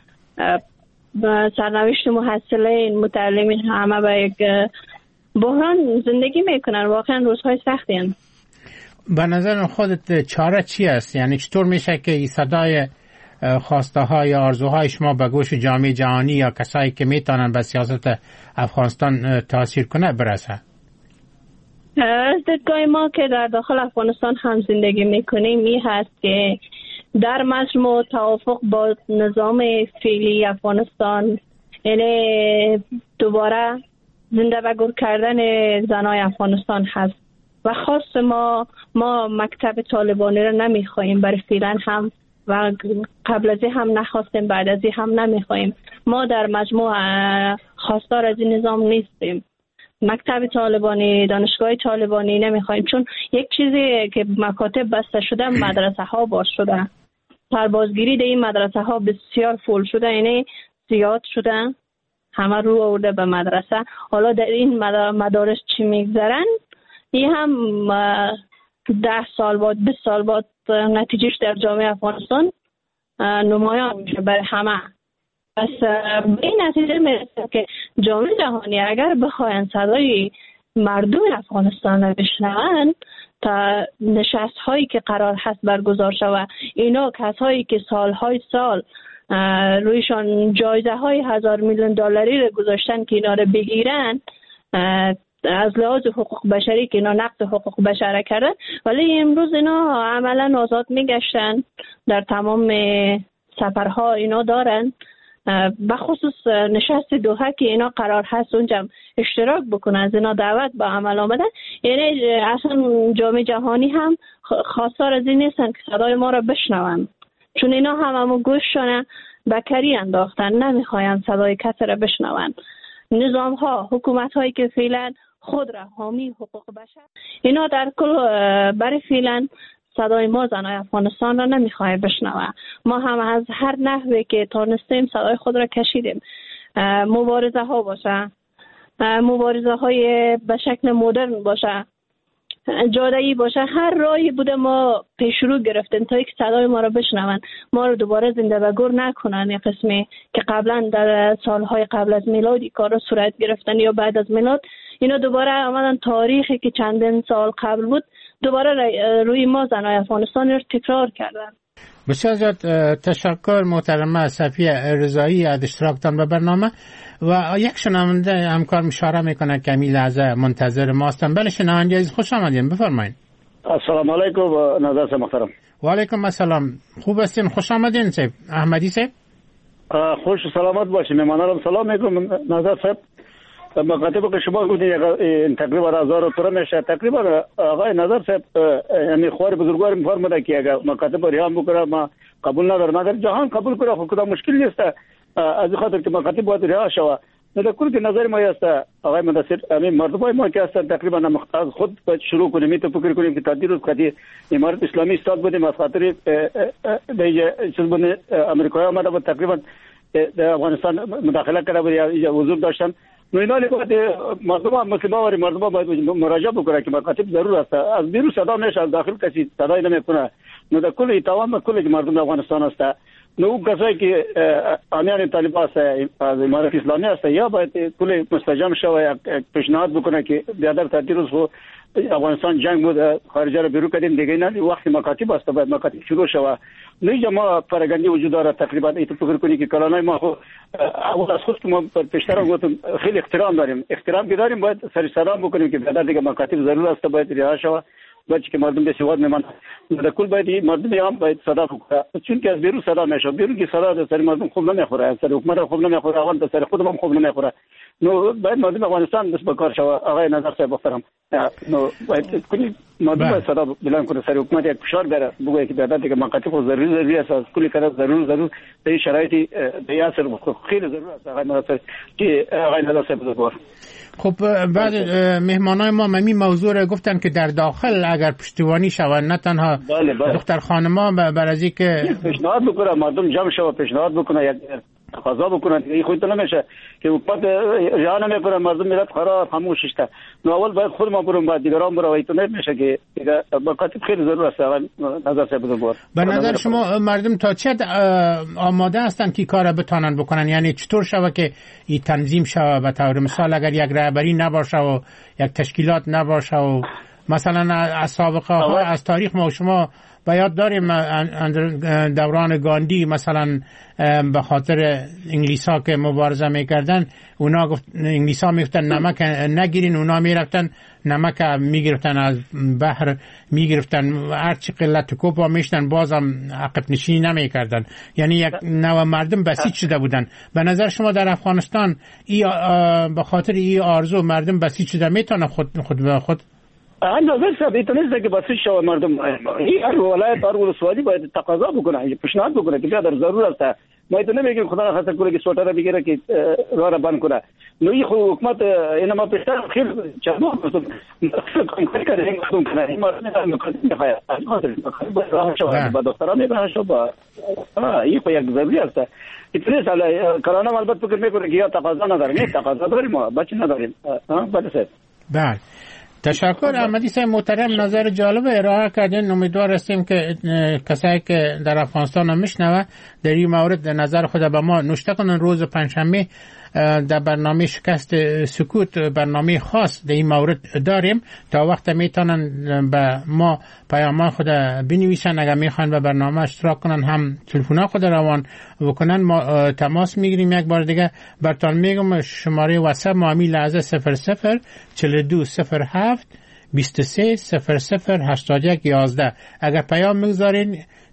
سرنوشت محصلین متعلمین همه به یک بحران زندگی میکنن. واقعا روزهای سختی هستند. به نظر خودت چاره چی است؟ یعنی چطور میشه که این صدای خواسته های آرزوهای شما به گوش جامعه جهانی یا کسایی که میتونن به سیاست افغانستان تاثیر کنه برسه؟ از دیدگاه ما که در داخل افغانستان هم زندگی میکنیم این هست که در مجموع توافق با نظام فعلی افغانستان، یعنی دوباره زنده و گور کردن زنای افغانستان هست و خاص ما ما مکتب طالبانی را نمیخواهیم، برای فعلا هم و قبل از هم نخواستیم، بعد از هم نمیخواهیم. ما در مجموع خواستار از این نظام نیستیم. مکتب طالبانی، دانشگاه طالبانی نمیخوایم، چون یک چیزی که مکاتب بسته شده مدرسه ها باز شده. سربازگیری در این مدرسه ها بسیار فول شده، یعنی زیاد شده، همه رو آورده به مدرسه. حالا در این مدارس چی میگذرن این هم ده سال بعد بیست سال بعد نتیجهش در جامعه افغانستان نمایان میشه برای همه. پس این نتیجه میرسه که جامعه جهانی اگر بخواین صدای مردم افغانستان را بشنون تا نشست هایی که قرار هست برگزار شود، اینا کسایی که سالهای سال رویشان جایزه های هزار میلیون دلاری را گذاشتن که اینا را بگیرن، از لحاظ حقوق بشری که اینا نقض حقوق بشر کردن، ولی امروز اینا عملا آزاد میگشتن، در تمام سفرها اینا دارن بخصوص نشست دوحه که اینا قرار هست اونجا اشتراک بکنن، از اینا دعوت با عمل آمدن. یعنی اصلا جامعه جهانی هم خواستار از این نیستن که صدای ما را بشنون، چون اینا هم همون گوششون بکری انداختن، نمیخواین صدای کسی را بشنون. نظام ها، حکومت هایی که فعلا خود را حامی حقوق بشر، اینا در کل برای فعلا صدای ما زنای افغانستان را نمیخواه بشنوه. ما هم از هر نحوی که تانستیم صدای خود را کشیدیم. مبارزه ها باشه، مبارزه های به شکل مدرن باشه، جاده‌ای باشه، هر راهی بوده ما پیش رو گرفتیم تا یک صدای ما را بشنون، ما رو دوباره زنده و گور نکنن. یک قسمی که قبلا در سالهای قبل از میلاد کار را صورت گرفتن یا بعد از میلاد، اینا دوباره آمدن تاریخی که چندین سال قبل بود دوباره روی ما زنای افغانستان رو تکرار کردن. بسیار زیاد تشکر محترمه صفیه رضایی از اشتراکتان به برنامه. و یک شنونده همکار اشاره میکنه که این لحظه منتظر ما هستن. بله شنونده عزیز خوش آمدین، بفرمایید. السلام علیکم و نظر صاحب محترم. و علیکم السلام، خوب هستین؟ خوش آمدین صاحب احمدی صاحب. خوش و سلامت باشین. مهمانانم سلام میکنم نظر صاحب. مکاتب که شما گفتین تقریبا هزار و میشه، تقریبا آقای نظر صاحب یعنی خوار بزرگوار میفرموده که اگر مکاتب ریان بکنه ما قبول ندارم، اگر جهان قبول کنه خود مشکل نیست، از خاطر که مکاتب باید رها شود. نه کل که نظر ما است آقای مدثر، همین مردمای ما که هستن تقریبا از خود باید شروع کنیم. می تو فکر کنیم که تا دیروز کدی امارت اسلامی استاد بودیم از خاطر دیگه چیز بود امریکایی آمده بود تقریبا در افغانستان مداخله کرده بود یا حضور داشتن. نو اینا باید مردم مسلمان و مردم باید مراجعه بکنه که مکاتب ضرور است. از بیرون صدا نشه، از داخل کسی صدای نمیکنه. نو در کل تمام کل مردم افغانستان است. نو اون کسایی که آمیان طالبان است از امارت اسلامی است یا باید کل مستجم شود پیشنهاد بکنه که بیادر تا دیروز خو افغانستان جنگ بود خارجه را بیرون کردیم دیگه نه وقتی مکاتب است باید مکاتب شروع شود. نه ما فرگندی وجود داره تقریبا ایت فکر کنی که کلانای ما خو اول از خود که ما پیشتر گفتم خیلی احترام داریم، احترام که داریم باید سر سلام بکنیم که بیادر دیگه مکاتب ضرور است باید رها شود بچه که مردم به سواد میمانند. در کل باید مردم هم باید صدا بکنه، چون که از بیرون صدا نشه، بیرون که صدا در سر مردم خوب نمیخوره، سر حکومت خوب نمیخوره، اول در سر خودم خوب نمیخوره. نو باید مردم افغانستان دست به کار شود. آقای نظر صاحب محترم، نو باید کنی مردم باید صدا بلند کنه، سر حکومت یک فشار بیاره بگه که بیادر دیگه مکاتب ضروری ضروری است، از کلی کار ضرور ضرور در این شرایطی در اثر خیلی ضرور است. آقای نظر صاحب که آقای نظر صاحب بزرگوار. خب بعد مهمانای ما ممی موضوع را گفتن که در داخل اگر پشتیبانی شود نه تنها بله بله. دختر خانما بر از اینکه پیشنهاد بکنه مردم جمع شود پیشنهاد بکنه یک تقاضا بکنه این خودت نمیشه که حکومت رعایت نمیکنه مردم ملت خراب خاموش است. نو اول باید خود ما بریم بعد دیگران برای تو نمیشه که مکاتب خیلی ضرور است. نظر صاحب بزرگوار به نظر شما مردم تا چه آماده هستند که کار بتونن بکنن؟ یعنی چطور شود که این تنظیم شود؟ به طور مثال اگر یک رهبری نباشه و یک تشکیلات نباشه و مثلا از سابقه ها از تاریخ ما و شما و یاد داریم دوران گاندی مثلا به خاطر انگلیس ها که مبارزه میکردن اونا گفت انگلیس ها میگفتن نمک نگیرین، اونا میرفتن نمک میگرفتن از بحر میگرفتن هرچی قلت کوب ها میشتن بازم عقب نشینی نمیکردن. یعنی یک نوع مردم بسیج شده بودن. به نظر شما در افغانستان ای به خاطر این آرزو مردم بسیج شده میتونه خود خود به خود نظر صاحب ایتونه است که بسیج شود مردم. هر ولایت هر ولسوالی باید تقاضا بکنه، پیشنهاد بکنه که بیادر ضرور است. ما ایتونه میگیم خدا نخواسته کنه که سوتر بگیره که راه را بند کنه. نو این حکومت اینا ما پیشتر خیلی چندو کاری کرده این مردم کنه این مردم میخواهد از خاطر باید راه شود با دختران میراه شود با این خو یک ضروری است. ایتونه سال کرونا البته فکر میکنه که یا تقاضا نداریم، نه تقاضا داریم ما بچه نداریم. بله صاحب. بله تشکر احمدی صاحب محترم، نظر جالب ارائه کردین. امیدوار هستیم که کسایی که در افغانستان هم میشنوه در این مورد نظر خود به ما نوشته کنن. روز پنجشنبه در برنامه شکست سکوت برنامه خاص در این مورد داریم تا وقت میتونن به ما پیامان خود بنویسن. اگر میخوان به برنامه اشتراک کنن هم تلفن خود روان بکنن ما تماس میگیریم. یک بار دیگه براتون میگم شماره واتساپ ما همین لحظه صفر صفر چهل و دو صفر هفت بیست و سه صفر صفر هشتاد و یک یازده. اگر پیام میگذارین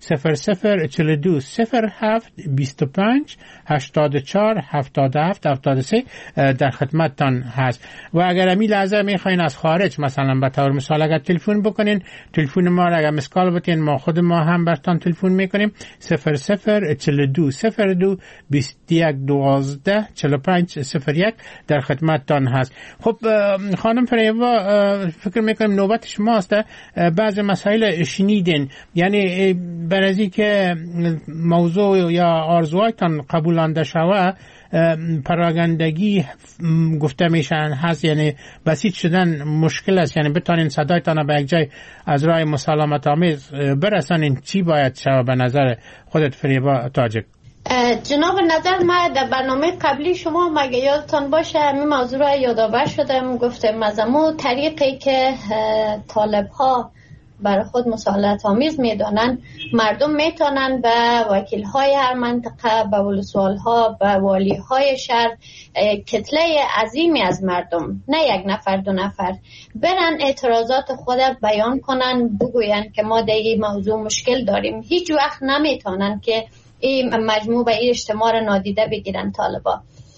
صفر صفر چهل و دو صفر هفت بیست و پنج هشتاد و چهار هفتاد و هفت هفتاد و سه در خدمتتان هست. و اگر امی لحظه میخواین از خارج مثلا به طور مثال اگر تلفن بکنین، تلفن ما را اگر مسکال بتین ما خود ما هم برتان تلفن میکنیم صفر صفر چهل و دو صفر دو بیست و یک دوازده چهل و پنج صفر یک در خدمتتان هست. خب خانم فریبا، فکر میکنم نوبت شماست. بعض مسائل شنیدین، یعنی برازی که موضوع یا آرزوهایتان قبولانده شوه پراگندگی گفته میشن هست، یعنی بسیط شدن مشکل است، یعنی بتانین صدایتان به یک جای از راه مسالمت آمیز برسانین. چی باید شوه به نظر خودت فریبا تاجک؟ جناب نظر، ما در برنامه قبلی شما مگه یادتان باشه همین موضوع را یادآور شدم، گفتم از امو طریقی که طالب ها برای خود مسالمت آمیز میدانن مردم میتونن به وکیل های هر منطقه، به ولسوال ها، به والی های شهر، کتله عظیمی از مردم، نه یک نفر دو نفر، برن اعتراضات خود بیان کنن، بگوین که ما در این موضوع مشکل داریم. هیچ وقت نمیتونن که این مجموع به این اجتماع را نادیده بگیرن طالبا،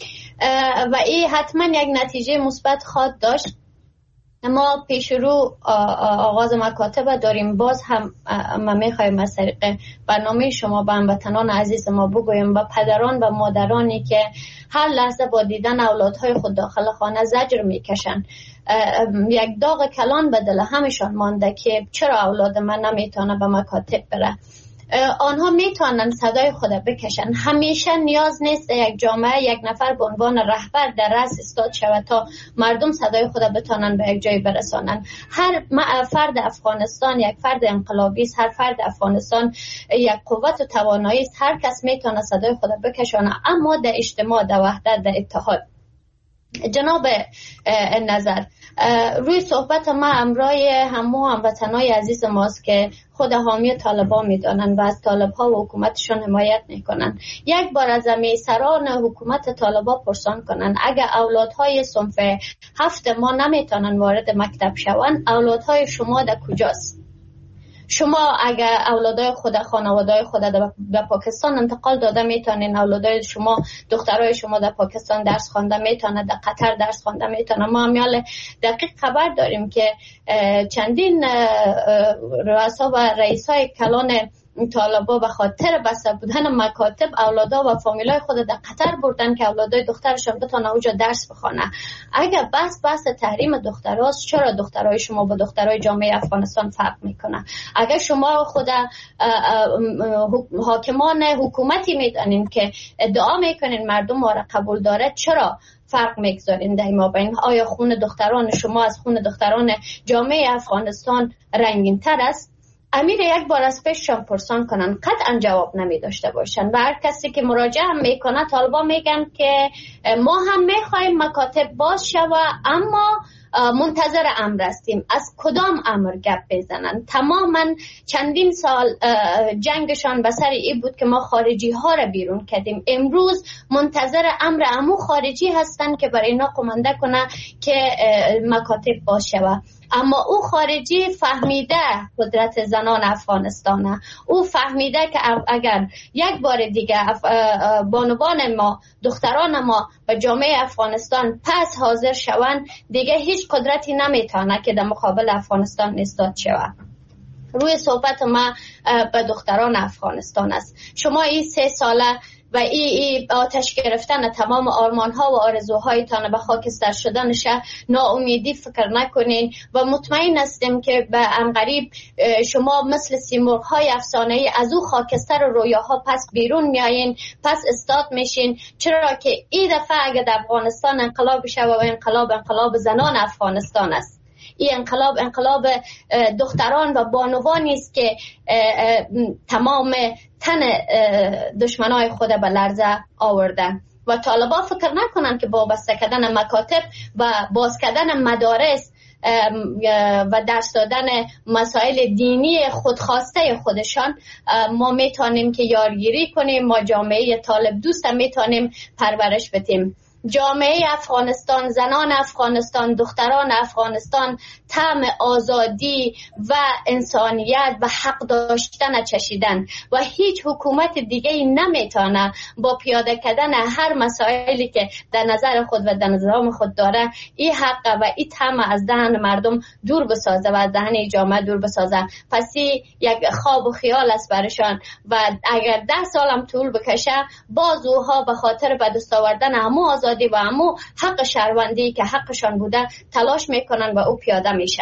و این حتما یک نتیجه مثبت خواهد داشت. ما پیش رو آغاز مکاتب داریم. باز هم ما میخوایم از طریق برنامه شما به هموطنان عزیز ما بگویم، و پدران و مادرانی که هر لحظه با دیدن اولادهای خود داخل خانه زجر میکشن، یک داغ کلان به دل همشان مانده که چرا اولاد من نمیتونه به مکاتب بره. آنها میتونن صدای خود بکشن. همیشه نیاز نیست یک جامعه یک نفر به عنوان رهبر در رأس استاد شود تا مردم صدای خود بتونن به یک جای برسانن. هر فرد افغانستان یک فرد انقلابی است، هر فرد افغانستان یک قوت و توانایی است، هر کس میتونه صدای خود بکشانه، اما در اجتماع، در وحدت، در اتحاد. جناب نظر، روی صحبت ما همراه همو هموطنای عزیز ماست که خود حامی طالبان میدانن و از طالبها و حکومتشون حمایت میکنن. یک بار از امیسران حکومت طالبان پرسان کنن اگر اولادهای صنف هفت ما نمیتونن وارد مکتب شوند، اولادهای شما در کجاست؟ شما اگر اولادای خود، خانواده‌های خود به پاکستان انتقال داده میتونین، اولادای شما، دخترای شما در پاکستان درس خوانده میتونه، در قطر درس خوانده میتونه. ما همیال دقیق خبر داریم که چندین رؤسا و رئیسای کلان طالبا به خاطر بسته بودن مکاتب اولادا و فامیلای خود در قطر بردن که اولادای دخترشون بتونه اونجا درس بخونه. اگر بس بس تحریم دختراست، چرا دخترای شما با دخترای جامعه افغانستان فرق میکنه؟ اگر شما خود حاکمان حکومتی میدانین که ادعا میکنین مردم ما را قبول داره، چرا فرق میگذارین در ما بین؟ آیا خون دختران شما از خون دختران جامعه افغانستان رنگین تر است؟ امیر یک بار از پیششان پرسان کنن، قطعا جواب نمی داشته باشن. و هر کسی که مراجعه هم میکنه طالبا میگن که ما هم میخوایم مکاتب باز شوه، اما منتظر امر هستیم. از کدام امر گپ بزنن؟ تماما چندین سال جنگشان به سر این بود که ما خارجی ها را بیرون کردیم. امروز منتظر امر امو خارجی هستن که برای اینا کمانده کنه که مکاتب باز شوه. اما او خارجی فهمیده قدرت زنان افغانستانه. او فهمیده که اگر یک بار دیگه بانوان ما، دختران ما به جامعه افغانستان پس حاضر شوند، دیگه هیچ قدرتی نمیتونه که در مقابل افغانستان ایستاد شود. روی صحبت ما به دختران افغانستان است. شما این سه ساله و ای, ای آتش گرفتن تمام آرمان ها و آرزوهایتان به خاکستر شدنش ناامیدی فکر نکنین و مطمئن هستیم که به انقریب شما مثل سیمرغ های افسانه‌ای از او خاکستر و رویاها پس بیرون میایین، پس استاد میشین. چرا که این دفعه اگه در افغانستان انقلاب شود و انقلاب انقلاب زنان افغانستان است. این انقلاب انقلاب دختران و بانوانی است که تمام تن دشمنای خود به لرزه آوردن. و طالبا فکر نکنن که با بسته کردن مکاتب و باز کردن مدارس و درس دادن مسائل دینی خودخواسته خودشان ما میتونیم که یارگیری کنیم، ما جامعه طالب دوست میتونیم پرورش بدیم. جامعه افغانستان، زنان افغانستان، دختران افغانستان طعم آزادی و انسانیت و حق داشتن چشیدن و هیچ حکومت دیگه نمیتونه با پیاده کردن هر مسائلی که در نظر خود و در نظام خود داره این حق و این طعم از دهن مردم دور بسازه و از دهن جامعه دور بسازه. پس یک خواب و خیال است برشان و اگر ده سالم طول بکشه باز اوها به خاطر به دست آوردن همو آزادی و همو حق شهروندی که حقشان بوده تلاش میکنن و او پیاده میشه.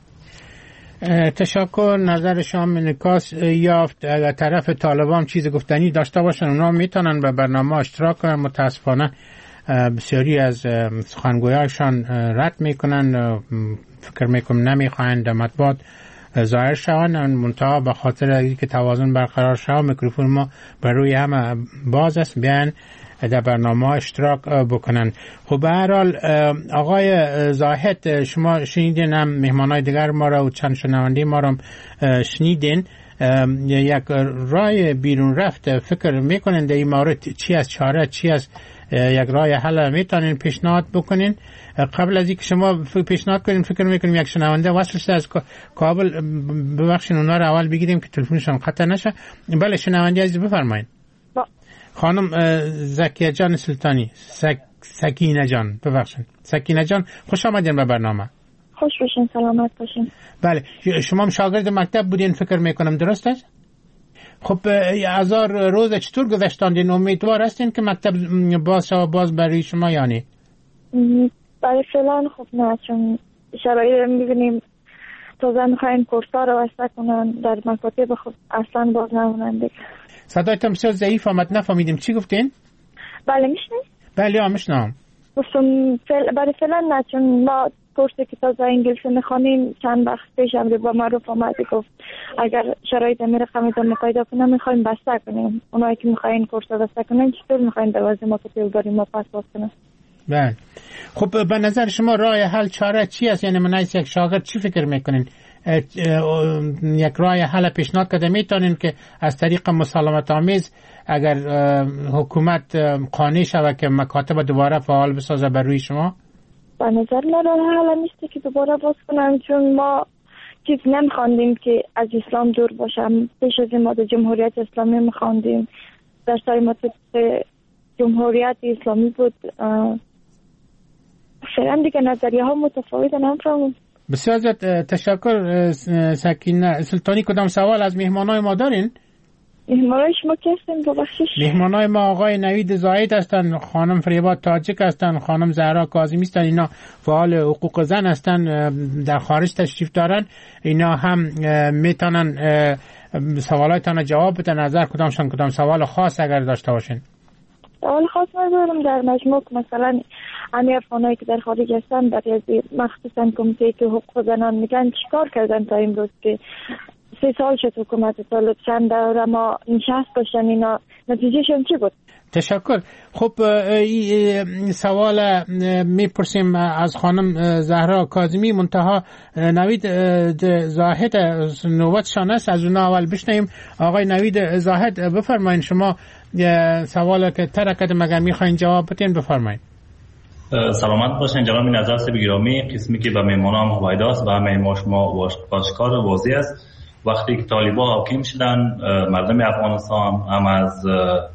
تشکر. نظر شما انعکاس یافت. اگر طرف طالبان چیز گفتنی داشته باشن اونا میتونن به برنامه اشتراک کنن. متاسفانه بسیاری از سخنگویاشان رد میکنن، فکر میکنم نمیخواین در مطبوعات ظاهر شوند، منتها به خاطر اینکه توازن برقرار شود میکروفون ما بر روی همه باز است، بیان در برنامه اشتراک بکنن. خب به هر حال آقای زاهد شما شنیدین، هم مهمانای دیگر ما را و چند شنونده ما را شنیدین، یک راه بیرون رفت فکر میکنین در این مورد چی از چاره، چی از یک راه حل میتونین پیشنهاد بکنین؟ قبل از اینکه شما پیشنهاد کنین فکر میکنیم یک شنونده وصل شده از کابل، ببخشید اونا رو اول بگیریم که تلفنشون قطع نشه. بله شنونده عزیز بفرمایید. خانم زکیه جان سلطانی، سک... سکینه جان ببخشید سکینه جان خوش آمدین به برنامه. خوش باشین، سلامت باشین. بله شما هم شاگرد مکتب بودین فکر میکنم، درست است؟ خب هزار روز چطور گذشتاندین؟ امیدوار هستین که مکتب باز شود باز برای شما یعنی؟ برای فعلا خب نه، چون شرایط میبینیم تازه میخواین کورسا رو وسته کنن در مکاتب، خب اصلا باز نمونن دیگه. صدایتم بسیار ضعیف آمد، نفهمیدیم چی گفتین؟ بله میشنید؟ بله ها میشنم. گفتم فعلا برای فعلا نه، چون ما کورسی که تازه انگلیسی میخوانیم چند وقت پیش امری با معروف آمده گفت اگر شرایط امیر قمیدان پیدا کنم میخوایم بسته کنیم. اونایی که میخواین کورس بسته کنن چطور میخواین دوازده ما که بریم ما پس باز کنیم؟ بله خب به نظر شما راه حل چاره چی است؟ یعنی من از یک شاگرد چی فکر میکنین؟ یک راه حل پیشنهاد کرده میتونین که از طریق مسالمت آمیز اگر حکومت قانع شود که مکاتب دوباره فعال بسازه بر روی شما؟ به نظر من راه حل نیست که دوباره باز کنم، چون ما چیز نمیخواندیم که از اسلام دور باشم. پیش از این ما در جمهوریت اسلامی میخواندیم، در سای ما جمهوریت اسلامی بود. فعلا دیگه نظریه ها متفاوت نمیفهمم. بسیار زیاد تشکر. سکینه سلطانی کدام سوال از مهمانای ما دارین؟ مهمانای شما کی هستن ببخشید؟ مهمانای ما آقای نوید زاهد هستن، خانم فریبا تاجیک هستن، خانم زهرا کاظمی هستن. اینا فعال حقوق زن هستن، در خارج تشریف دارن. اینا هم میتونن سوالاتتان جواب بدن. نظر کدامشان کدام سوال خاص اگر داشته باشین؟ سوال خاص ندارم. در مجموع مثلا همه افغانایی که در خارج هستن برای از مخصوصا کمیته که حقوق زنان میگن چیکار کردن تا امروز که سه سال شد حکومت طالب چند دوره ما نشست باشن، اینا نتیجهشون چی بود؟ تشکر. خب این سوال میپرسیم از خانم زهرا کاظمی، منتها نوید زاهد نوبتشان است، از اونا اول بشنیم. آقای نوید زاهد بفرمایید، شما سوال که ترکت مگر میخواین جواب بدین بفرمایید. سلامت باشین جناب نظر سب گرامی. قسمی که به مهمانان هویدا است و همه ما شما آشکار و واضح است. وقتی که طالبان حاکم شدن مردم افغانستان هم از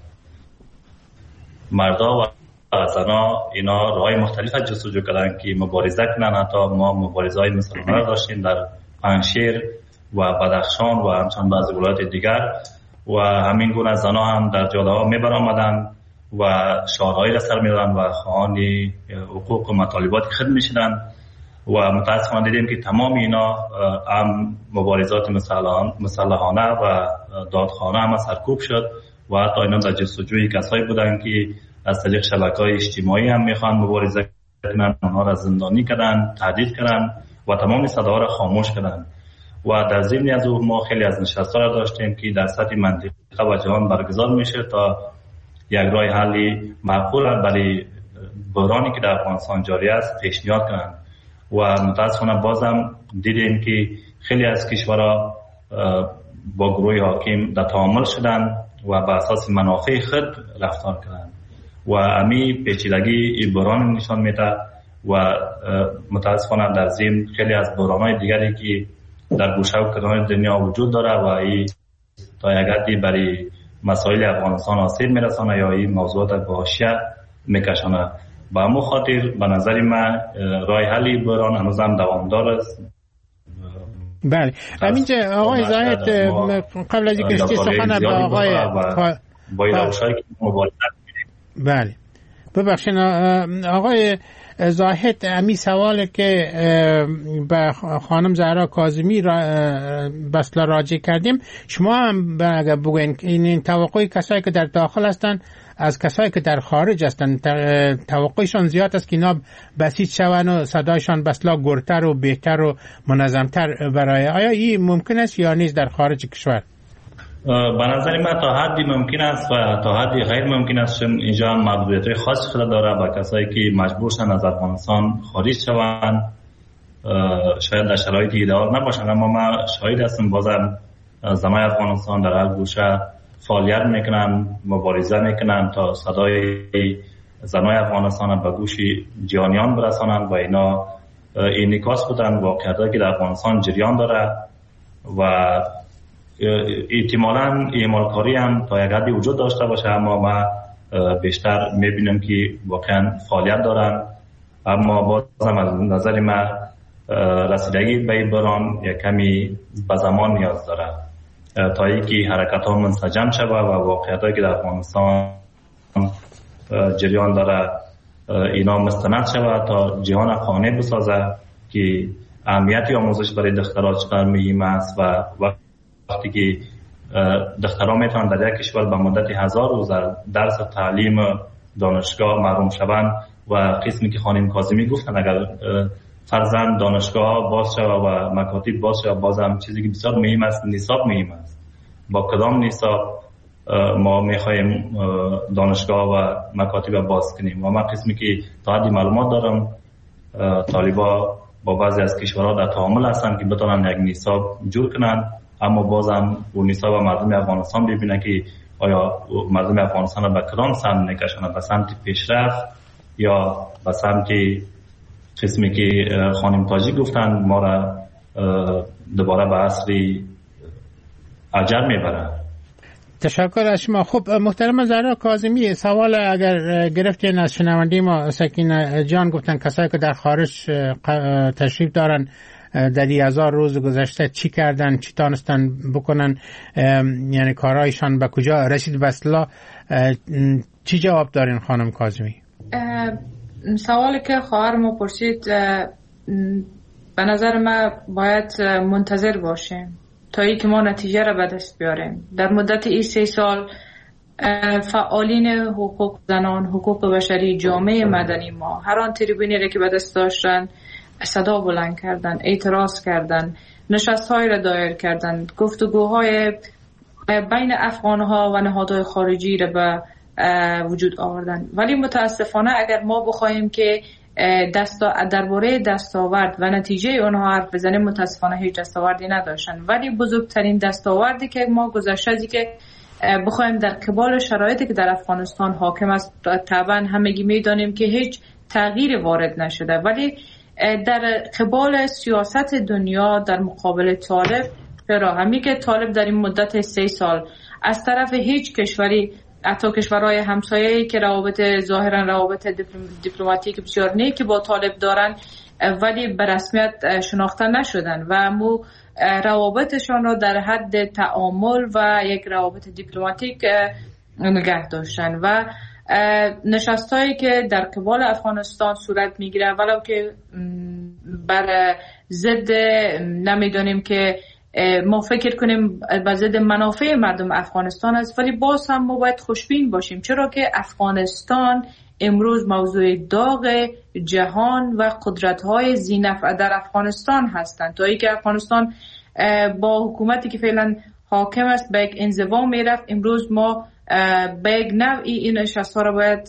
مردا و زنا اینا راههای مختلف جستجو کردن که مبارزه کنن. حتی ما مبارزه‌های مسلحانه داشتیم در پنجشیر و بدخشان و همچنان بعضی ولایات دیگر و همین گونه زنا هم در جاده ها میبرآمدن و شعارهایی را سر می‌دادن و خواهان حقوق و مطالبات خود میشدن و متاسفانه دیدیم که تمام اینا هم مبارزات مسلحانه و دادخانه هم سرکوب شد و حتی اینا در جستجوی کسایی بودن که از طریق شبکه‌های اجتماعی هم میخوان مبارزه کنن، اونها را زندانی کردن، تهدید کردن و تمام صداها را خاموش کردن. و در ضمن از او ما خیلی از نشست‌ها را داشتیم که در سطح منطقه و جهان برگزار میشه تا یک راه حلی معقول برای بحرانی که در افغانستان جاری است پیشنهاد کنند و متاسفانه بازم دیدیم که خیلی از کشورها با گروه حاکم در تعامل شدن و بر اساس منافع خود رفتار کردند و امی پیچیدگی بحران نشان میده و متاسفانه در ضمن خیلی از بحران‌های دیگری که در گوشه و کنار دنیا وجود داره و این تا یک حدی برای مسائل افغانستان آسیب میرسانه یا این موضوعات به حاشیه میکشانه. با همون خاطر به نظر من راه حل بحران هنوزم دوامدار است. بله همینجا آقای زاهد قبل از اینکه سخن به آقای با این روشایی که مبارزت می‌کنیم. بله ببخشید آقای زاهد، امی سوالی که به خانم زهرا کاظمی را بسلا راجع کردیم، شما هم اگر بگوین این توقعی کسایی که در داخل هستن از کسایی که در خارج هستن توقعشان زیاد است که اینا بسیج شون و صدایشان بسلا گرتر و بهتر و منظمتر برای آیا این ممکن است یا نیست در خارج کشور؟ به نظر من تا حدی ممکن است و تا حدی غیر ممکن است. اینجا محدودیت‌های خاصی خود داره و کسایی که مجبور شدن از افغانستان خارج شوند شاید در شرایط ایدئال نباشند، اما ما شاهد هستیم بازم زنای افغانستان در هر گوشه فعالیت میکنن، مبارزه میکنن تا صدای زنای افغانستان به گوش جهانیان برسانند و اینا انعکاس بودن واقعیتی که در افغانستان جریان داره و احتمالاً اعمالکاری هم تا یک حدی وجود داشته باشه، اما ما بیشتر میبینیم که واقعا فعالیت دارن. اما بازم از نظر من رسیدگی به این بحران یک کمی به زمان نیاز داره تا اینکه حرکت ها منسجم شود و واقعیتی که در افغانستان جریان داره اینا مستند شود تا جهان خانه بسازه که اهمیتی آموزش برای دخترها چقدر مهم است و وقتی که دخترها میتونن در یک کشور به مدت هزار روز درس تعلیم دانشگاه محروم شوند و قسمی که خانم کاظمی گفتن اگر فرزند دانشگاه باز شود و مکاتب باز شود، بازم چیزی که بسیار مهم است نصاب مهم است. با کدام نصاب ما میخوایم دانشگاه و مکاتب باز کنیم؟ و من قسمی که تا حدی معلومات دارم طالبا با بعضی از کشورها در تعامل هستن که بتونن یک نصاب جور کنن، اما بازم اون نصاب مردم افغانستان ببینه که آیا مردم افغانستان به کدام سمت میکشن، به سمت پیشرفت یا به سمت قسمی که خانم تاجی گفتن ما را دوباره به عصری عجل میبره. تشکر از شما. خب محترم زهرا کاظمی، سوال اگر گرفتین از شنونده ما سکینه جان گفتن کسایی که در خارج تشریف دارن در این هزار روز گذشته چی کردن، چی تانستن بکنن، یعنی کارهایشان به کجا رسید؟ بسلا چی جواب دارین خانم کاظمی؟ سوالی که خواهر ما پرسید به نظر من باید منتظر باشیم تا ای که ما نتیجه را به دست بیاریم. در مدت این سه سال فعالین حقوق زنان، حقوق بشری، جامعه مدنی ما هر آن تریبونی را که به دست داشتن صدا بلند کردن، اعتراض کردن، نشست‌های را دایر کردن، گفتگوهای بین افغان‌ها و نهادهای خارجی را به وجود آوردن. ولی متاسفانه اگر ما بخوایم که دستا درباره دستاورد و نتیجه اونها حرف بزنیم، متاسفانه هیچ دستاوردی نداشتن. ولی بزرگترین دستاوردی که ما گذشته از که بخوایم در قبال شرایطی که در افغانستان حاکم است، طبعا همگی میدانیم که هیچ تغییر وارد نشده، ولی در قبال سیاست دنیا در مقابل طالب، چرا همی که طالب در این مدت سه سال از طرف هیچ کشوری، حتی کشورهای همسایه‌ای که روابط ظاهرا روابط دیپلماتیک بسیار نیکی با طالب دارن ولی به رسمیت شناخته نشدن و مو روابطشان را در حد تعامل و یک روابط دیپلماتیک نگه داشتن و نشستایی که در قبال افغانستان صورت میگیره ولو که بر ضد نمیدونیم که ما فکر کنیم بر ضد منافع مردم افغانستان است، ولی باز هم ما باید خوشبین باشیم، چرا که افغانستان امروز موضوع داغ جهان و قدرت‌های ذی‌نفع در افغانستان هستند. تا اینکه افغانستان با حکومتی که فعلا حاکم است به یک انزوا میرفت، امروز ما به یک نوعی این نشست‌ها را باید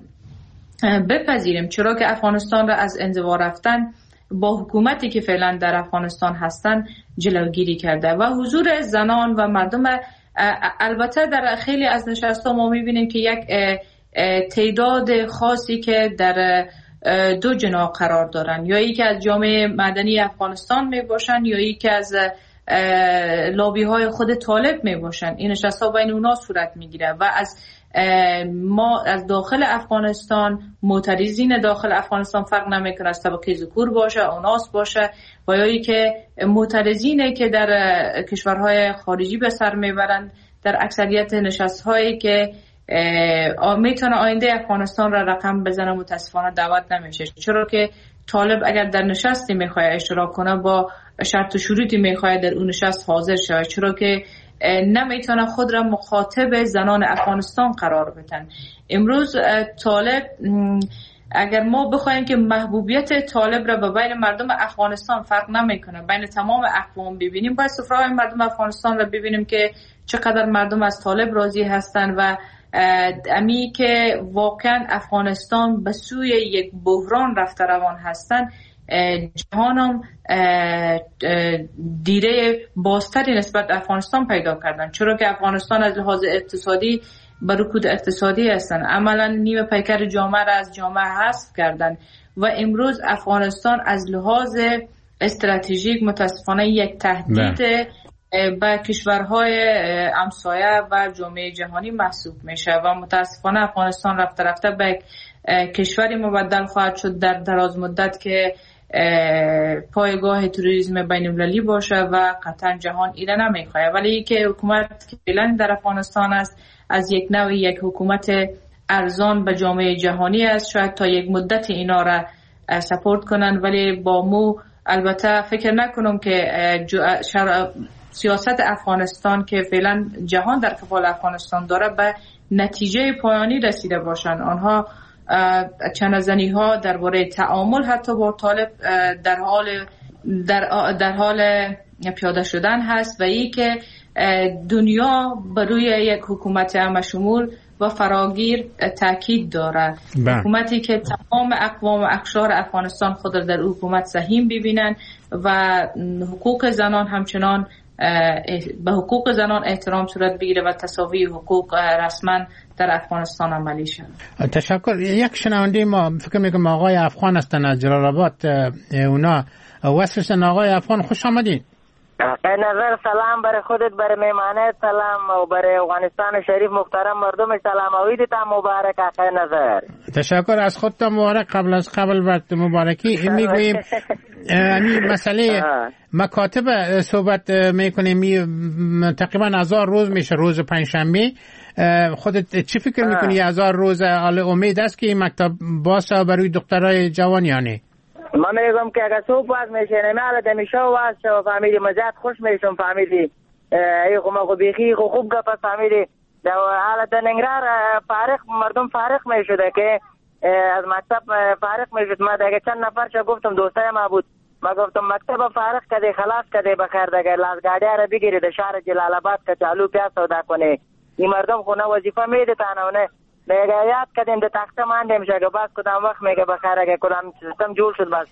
بپذیریم، چرا که افغانستان را از انزوا رفتن با حکومتی که فعلا در افغانستان هستن جلوگیری کرده و حضور زنان و مردم. البته در خیلی از نشست‌ها ما می‌بینیم که یک تعداد خاصی که در دو جناح قرار دارن، یا یکی از جامعه مدنی افغانستان می باشن یا یکی از لابی های خود طالب می باشن. این نشست ها بین اونا صورت می گیره و از ما از داخل افغانستان، معترضین داخل افغانستان فرق نمیکنه، از طبقه ذکور باشه، اوناس باشه و یا ای که معترضینه که در کشورهای خارجی به سر میبرند، در اکثریت نشست هایی که میتونه آینده افغانستان را رقم بزنه متاسفانه دعوت نمیشه، چرا که طالب اگر در نشستی میخواد اشتراک کنه با شرط و شروطی میخواد در اون نشست حاضر شه، چرا که نمیتونه خود را مخاطب زنان افغانستان قرار بدن. امروز طالب، اگر ما بخوایم که محبوبیت طالب را به بین مردم افغانستان فرق نمیکنه، بین تمام اقوام ببینیم، باید سفره‌های مردم افغانستان را ببینیم که چقدر مردم از طالب راضی هستند و امی که واقعا افغانستان به سوی یک بحران رفته روان هستند. جهانم دیره بازتری نسبت به افغانستان پیدا کردن، چرا که افغانستان از لحاظ اقتصادی به رکود اقتصادی هستن، عملا نیمه پیکر جامعه را از جامعه حذف کردن و امروز افغانستان از لحاظ استراتژیک متاسفانه یک تهدید به کشورهای همسایه و جامعه جهانی محسوب میشه و متاسفانه افغانستان رفته رفته به کشوری مبدل خواهد شد در دراز مدت که پایگاه تروریسم بین المللی باشه و قطعا جهان ایره نمیخواه. ولی که حکومت که فعلا در افغانستان است از یک نوع یک حکومت ارزان به جامعه جهانی است، شاید تا یک مدت اینا را سپورت کنن، ولی با مو البته فکر نکنم که سیاست افغانستان که فعلا جهان در کفال افغانستان داره به نتیجه پایانی رسیده باشن. آنها چنزنی ها درباره تعامل حتی با طالب در حال در, در حال پیاده شدن هست و ای که دنیا بر روی یک حکومت همشمول و فراگیر تاکید داره، حکومتی که تمام اقوام و اقشار افغانستان خود را در حکومت سهیم ببینن و حقوق زنان همچنان به حقوق زنان احترام صورت بگیره و تساوی حقوق رسما در افغانستان عملی شد. تشکر. یک شنونده ما فکر میکنم آقای افغان هستن از جلال آباد، اونا وصلشن. آقای افغان خوش آمدید. نظر سلام برای خودت، برای میمانت سلام و برای افغانستان شریف محترم مردم سلام و عیدت مبارک. آقای نظر تشکر. از خودت مبارک. قبل از قبل وقت مبارکی میگوییم همین مسئله مکاتب صحبت میکنیم، تقریبا هزار روز میشه، روز پنجشنبه. خودت چی فکر میکنی هزار روز حال امید است که این مکتب باشه برای دخترای جوانیانی؟ من میگم که اگه صبح باز میشه نمیاله دمیشه واز شو فامیلی مزاد خوش میشم فامیلی ای خو ما بیخی خو خوب گپ فامیلی در حالت ننگرار فارغ مردم فارغ میشده که از مکتب فارغ میشد. ما دیگه چند نفر چه گفتم دوستای ما بود، ما گفتم مکتب فارغ کده خلاص کده بخیر دیگه لاس گاډی را بگیری د شهر جلال آباد که چالو پیاز سودا کنه. این مردم خو نه وظیفه میده تانونه میگه یاد کردیم د تخته مانده میشه که باز کدام وقت میگه بخیر اگه کدام سیستم جوړ شد بس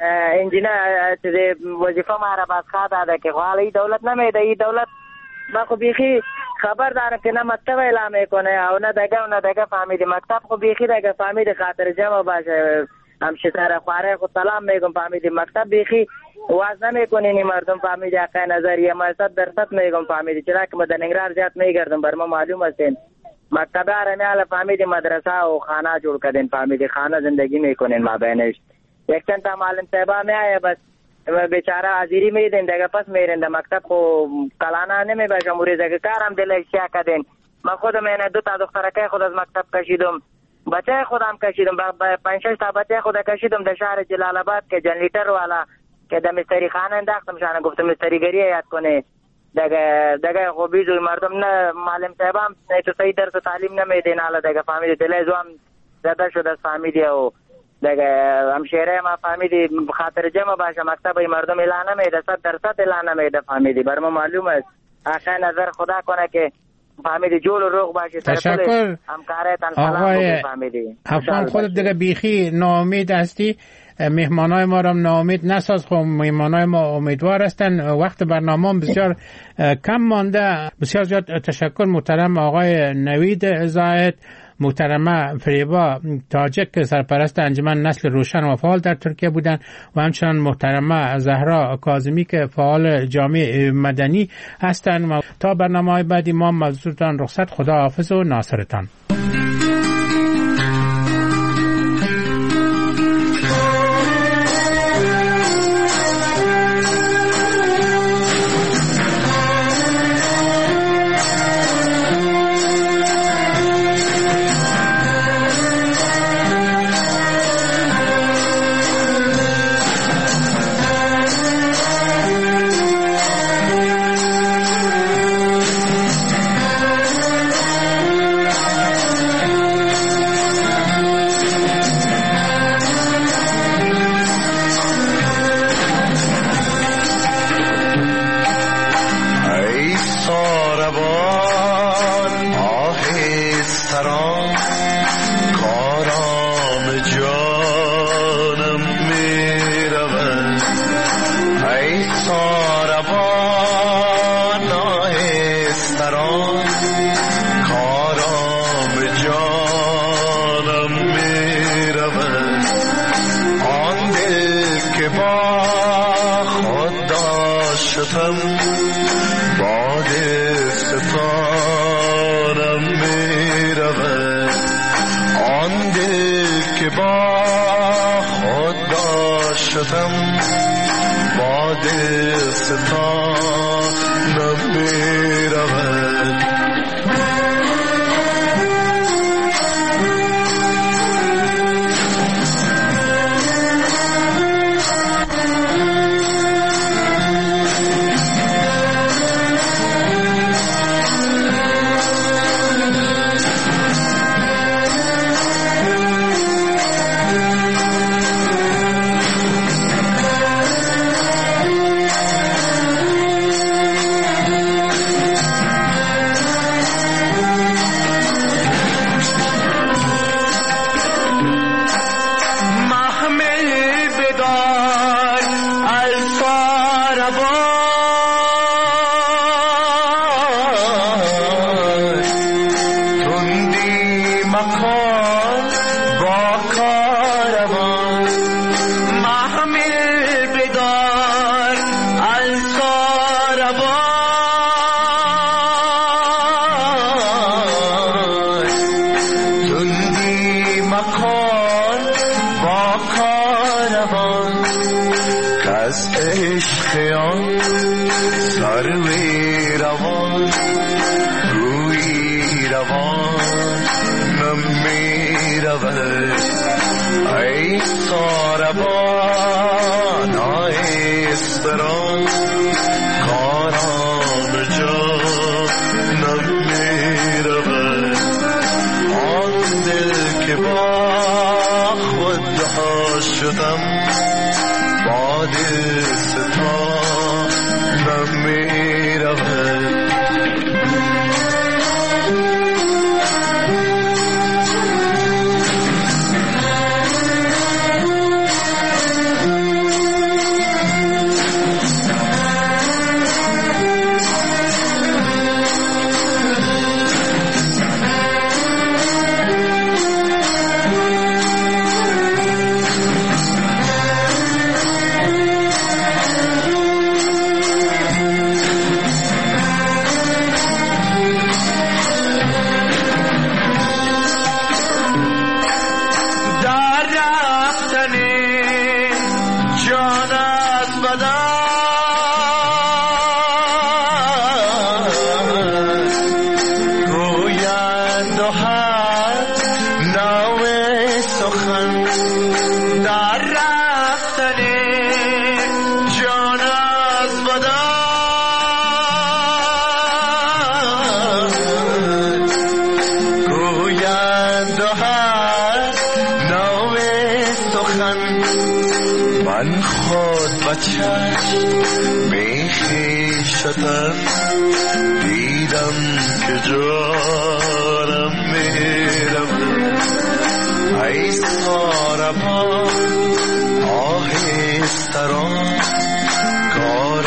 انجینر چې وظیفه ما را باز خواه داده که حالا ای دولت نمیده. ای دولت ما خو بیخی خبر دارم که نه مکتب اعلام میکنه او نه دگه او نه دگه فهمیدی مکتب خو بیخی دگه فهمیدی خاطر جمع باشه همشه سر خواره خود سلام میگم فهمیدی مکتب بیخی واز نمیکنین مردم فهمیدی حقه نظریه ما صد درصد میگم فهمیدی چرا که ما در ننگرهار زیاد میگردم بر ما معلوم هستین مکتب آرمیاله فهمیدی مدرسه و خانه جوړ کردین فهمیدی خانه زندگی میکنین ما بینش یک چند تا معلم صاحبه میایه بس بیچاره حاضری میدین دیگه پس میرین در مکتب خو کلانه نمیباشه موری دیگه کارم دل اشیا کردین. من خودم اینه دو تا دخترکه خود از مکتب کشیدم، بچه خودم کشیدم، پنج شش تا بچه خود کشیدم در شهر جلال آباد که جنریتر والا که در مستری خانه انداختم شانه گفتم مستری گریه یاد کنه دیگه دیگه خو بیزوی مردم نه معلم صاحبم نه تو صحیح درس و تعلیم نمیدین حالا دیگه فهمیدی دل زوام زده شد از فهمیدی و دیگه همشهره ما فهمیدی خاطر جمع باشه مکتب مردم اعلان نمیده، صد درصد اعلان نمیده فهمیدی بر ما معلوم است. آخه نظر خدا کنه که فهمیدی جول و روغ باشه. تشکر آقای افغان. خودت دیگه بیخی ناامید هستی، مهمانای ما را ناامید نساز، خب مهمانای ما امیدوار هستن. وقت برنامه بسیار کم مانده. بسیار زیاد تشکر محترم آقای نوید زاهد محترمه فریبا تاجک سرپرست انجمن نسل روشن و فعال در ترکیه بودند و همچنان محترمه زهرا کاظمی که فعال جامعه مدنی هستند. تا برنامه‌های بعدی ما مزدورتان رخصت، خدا حافظ و ناصرتان.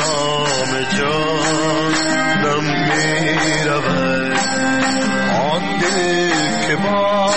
کارام جانم میرود آن دل که با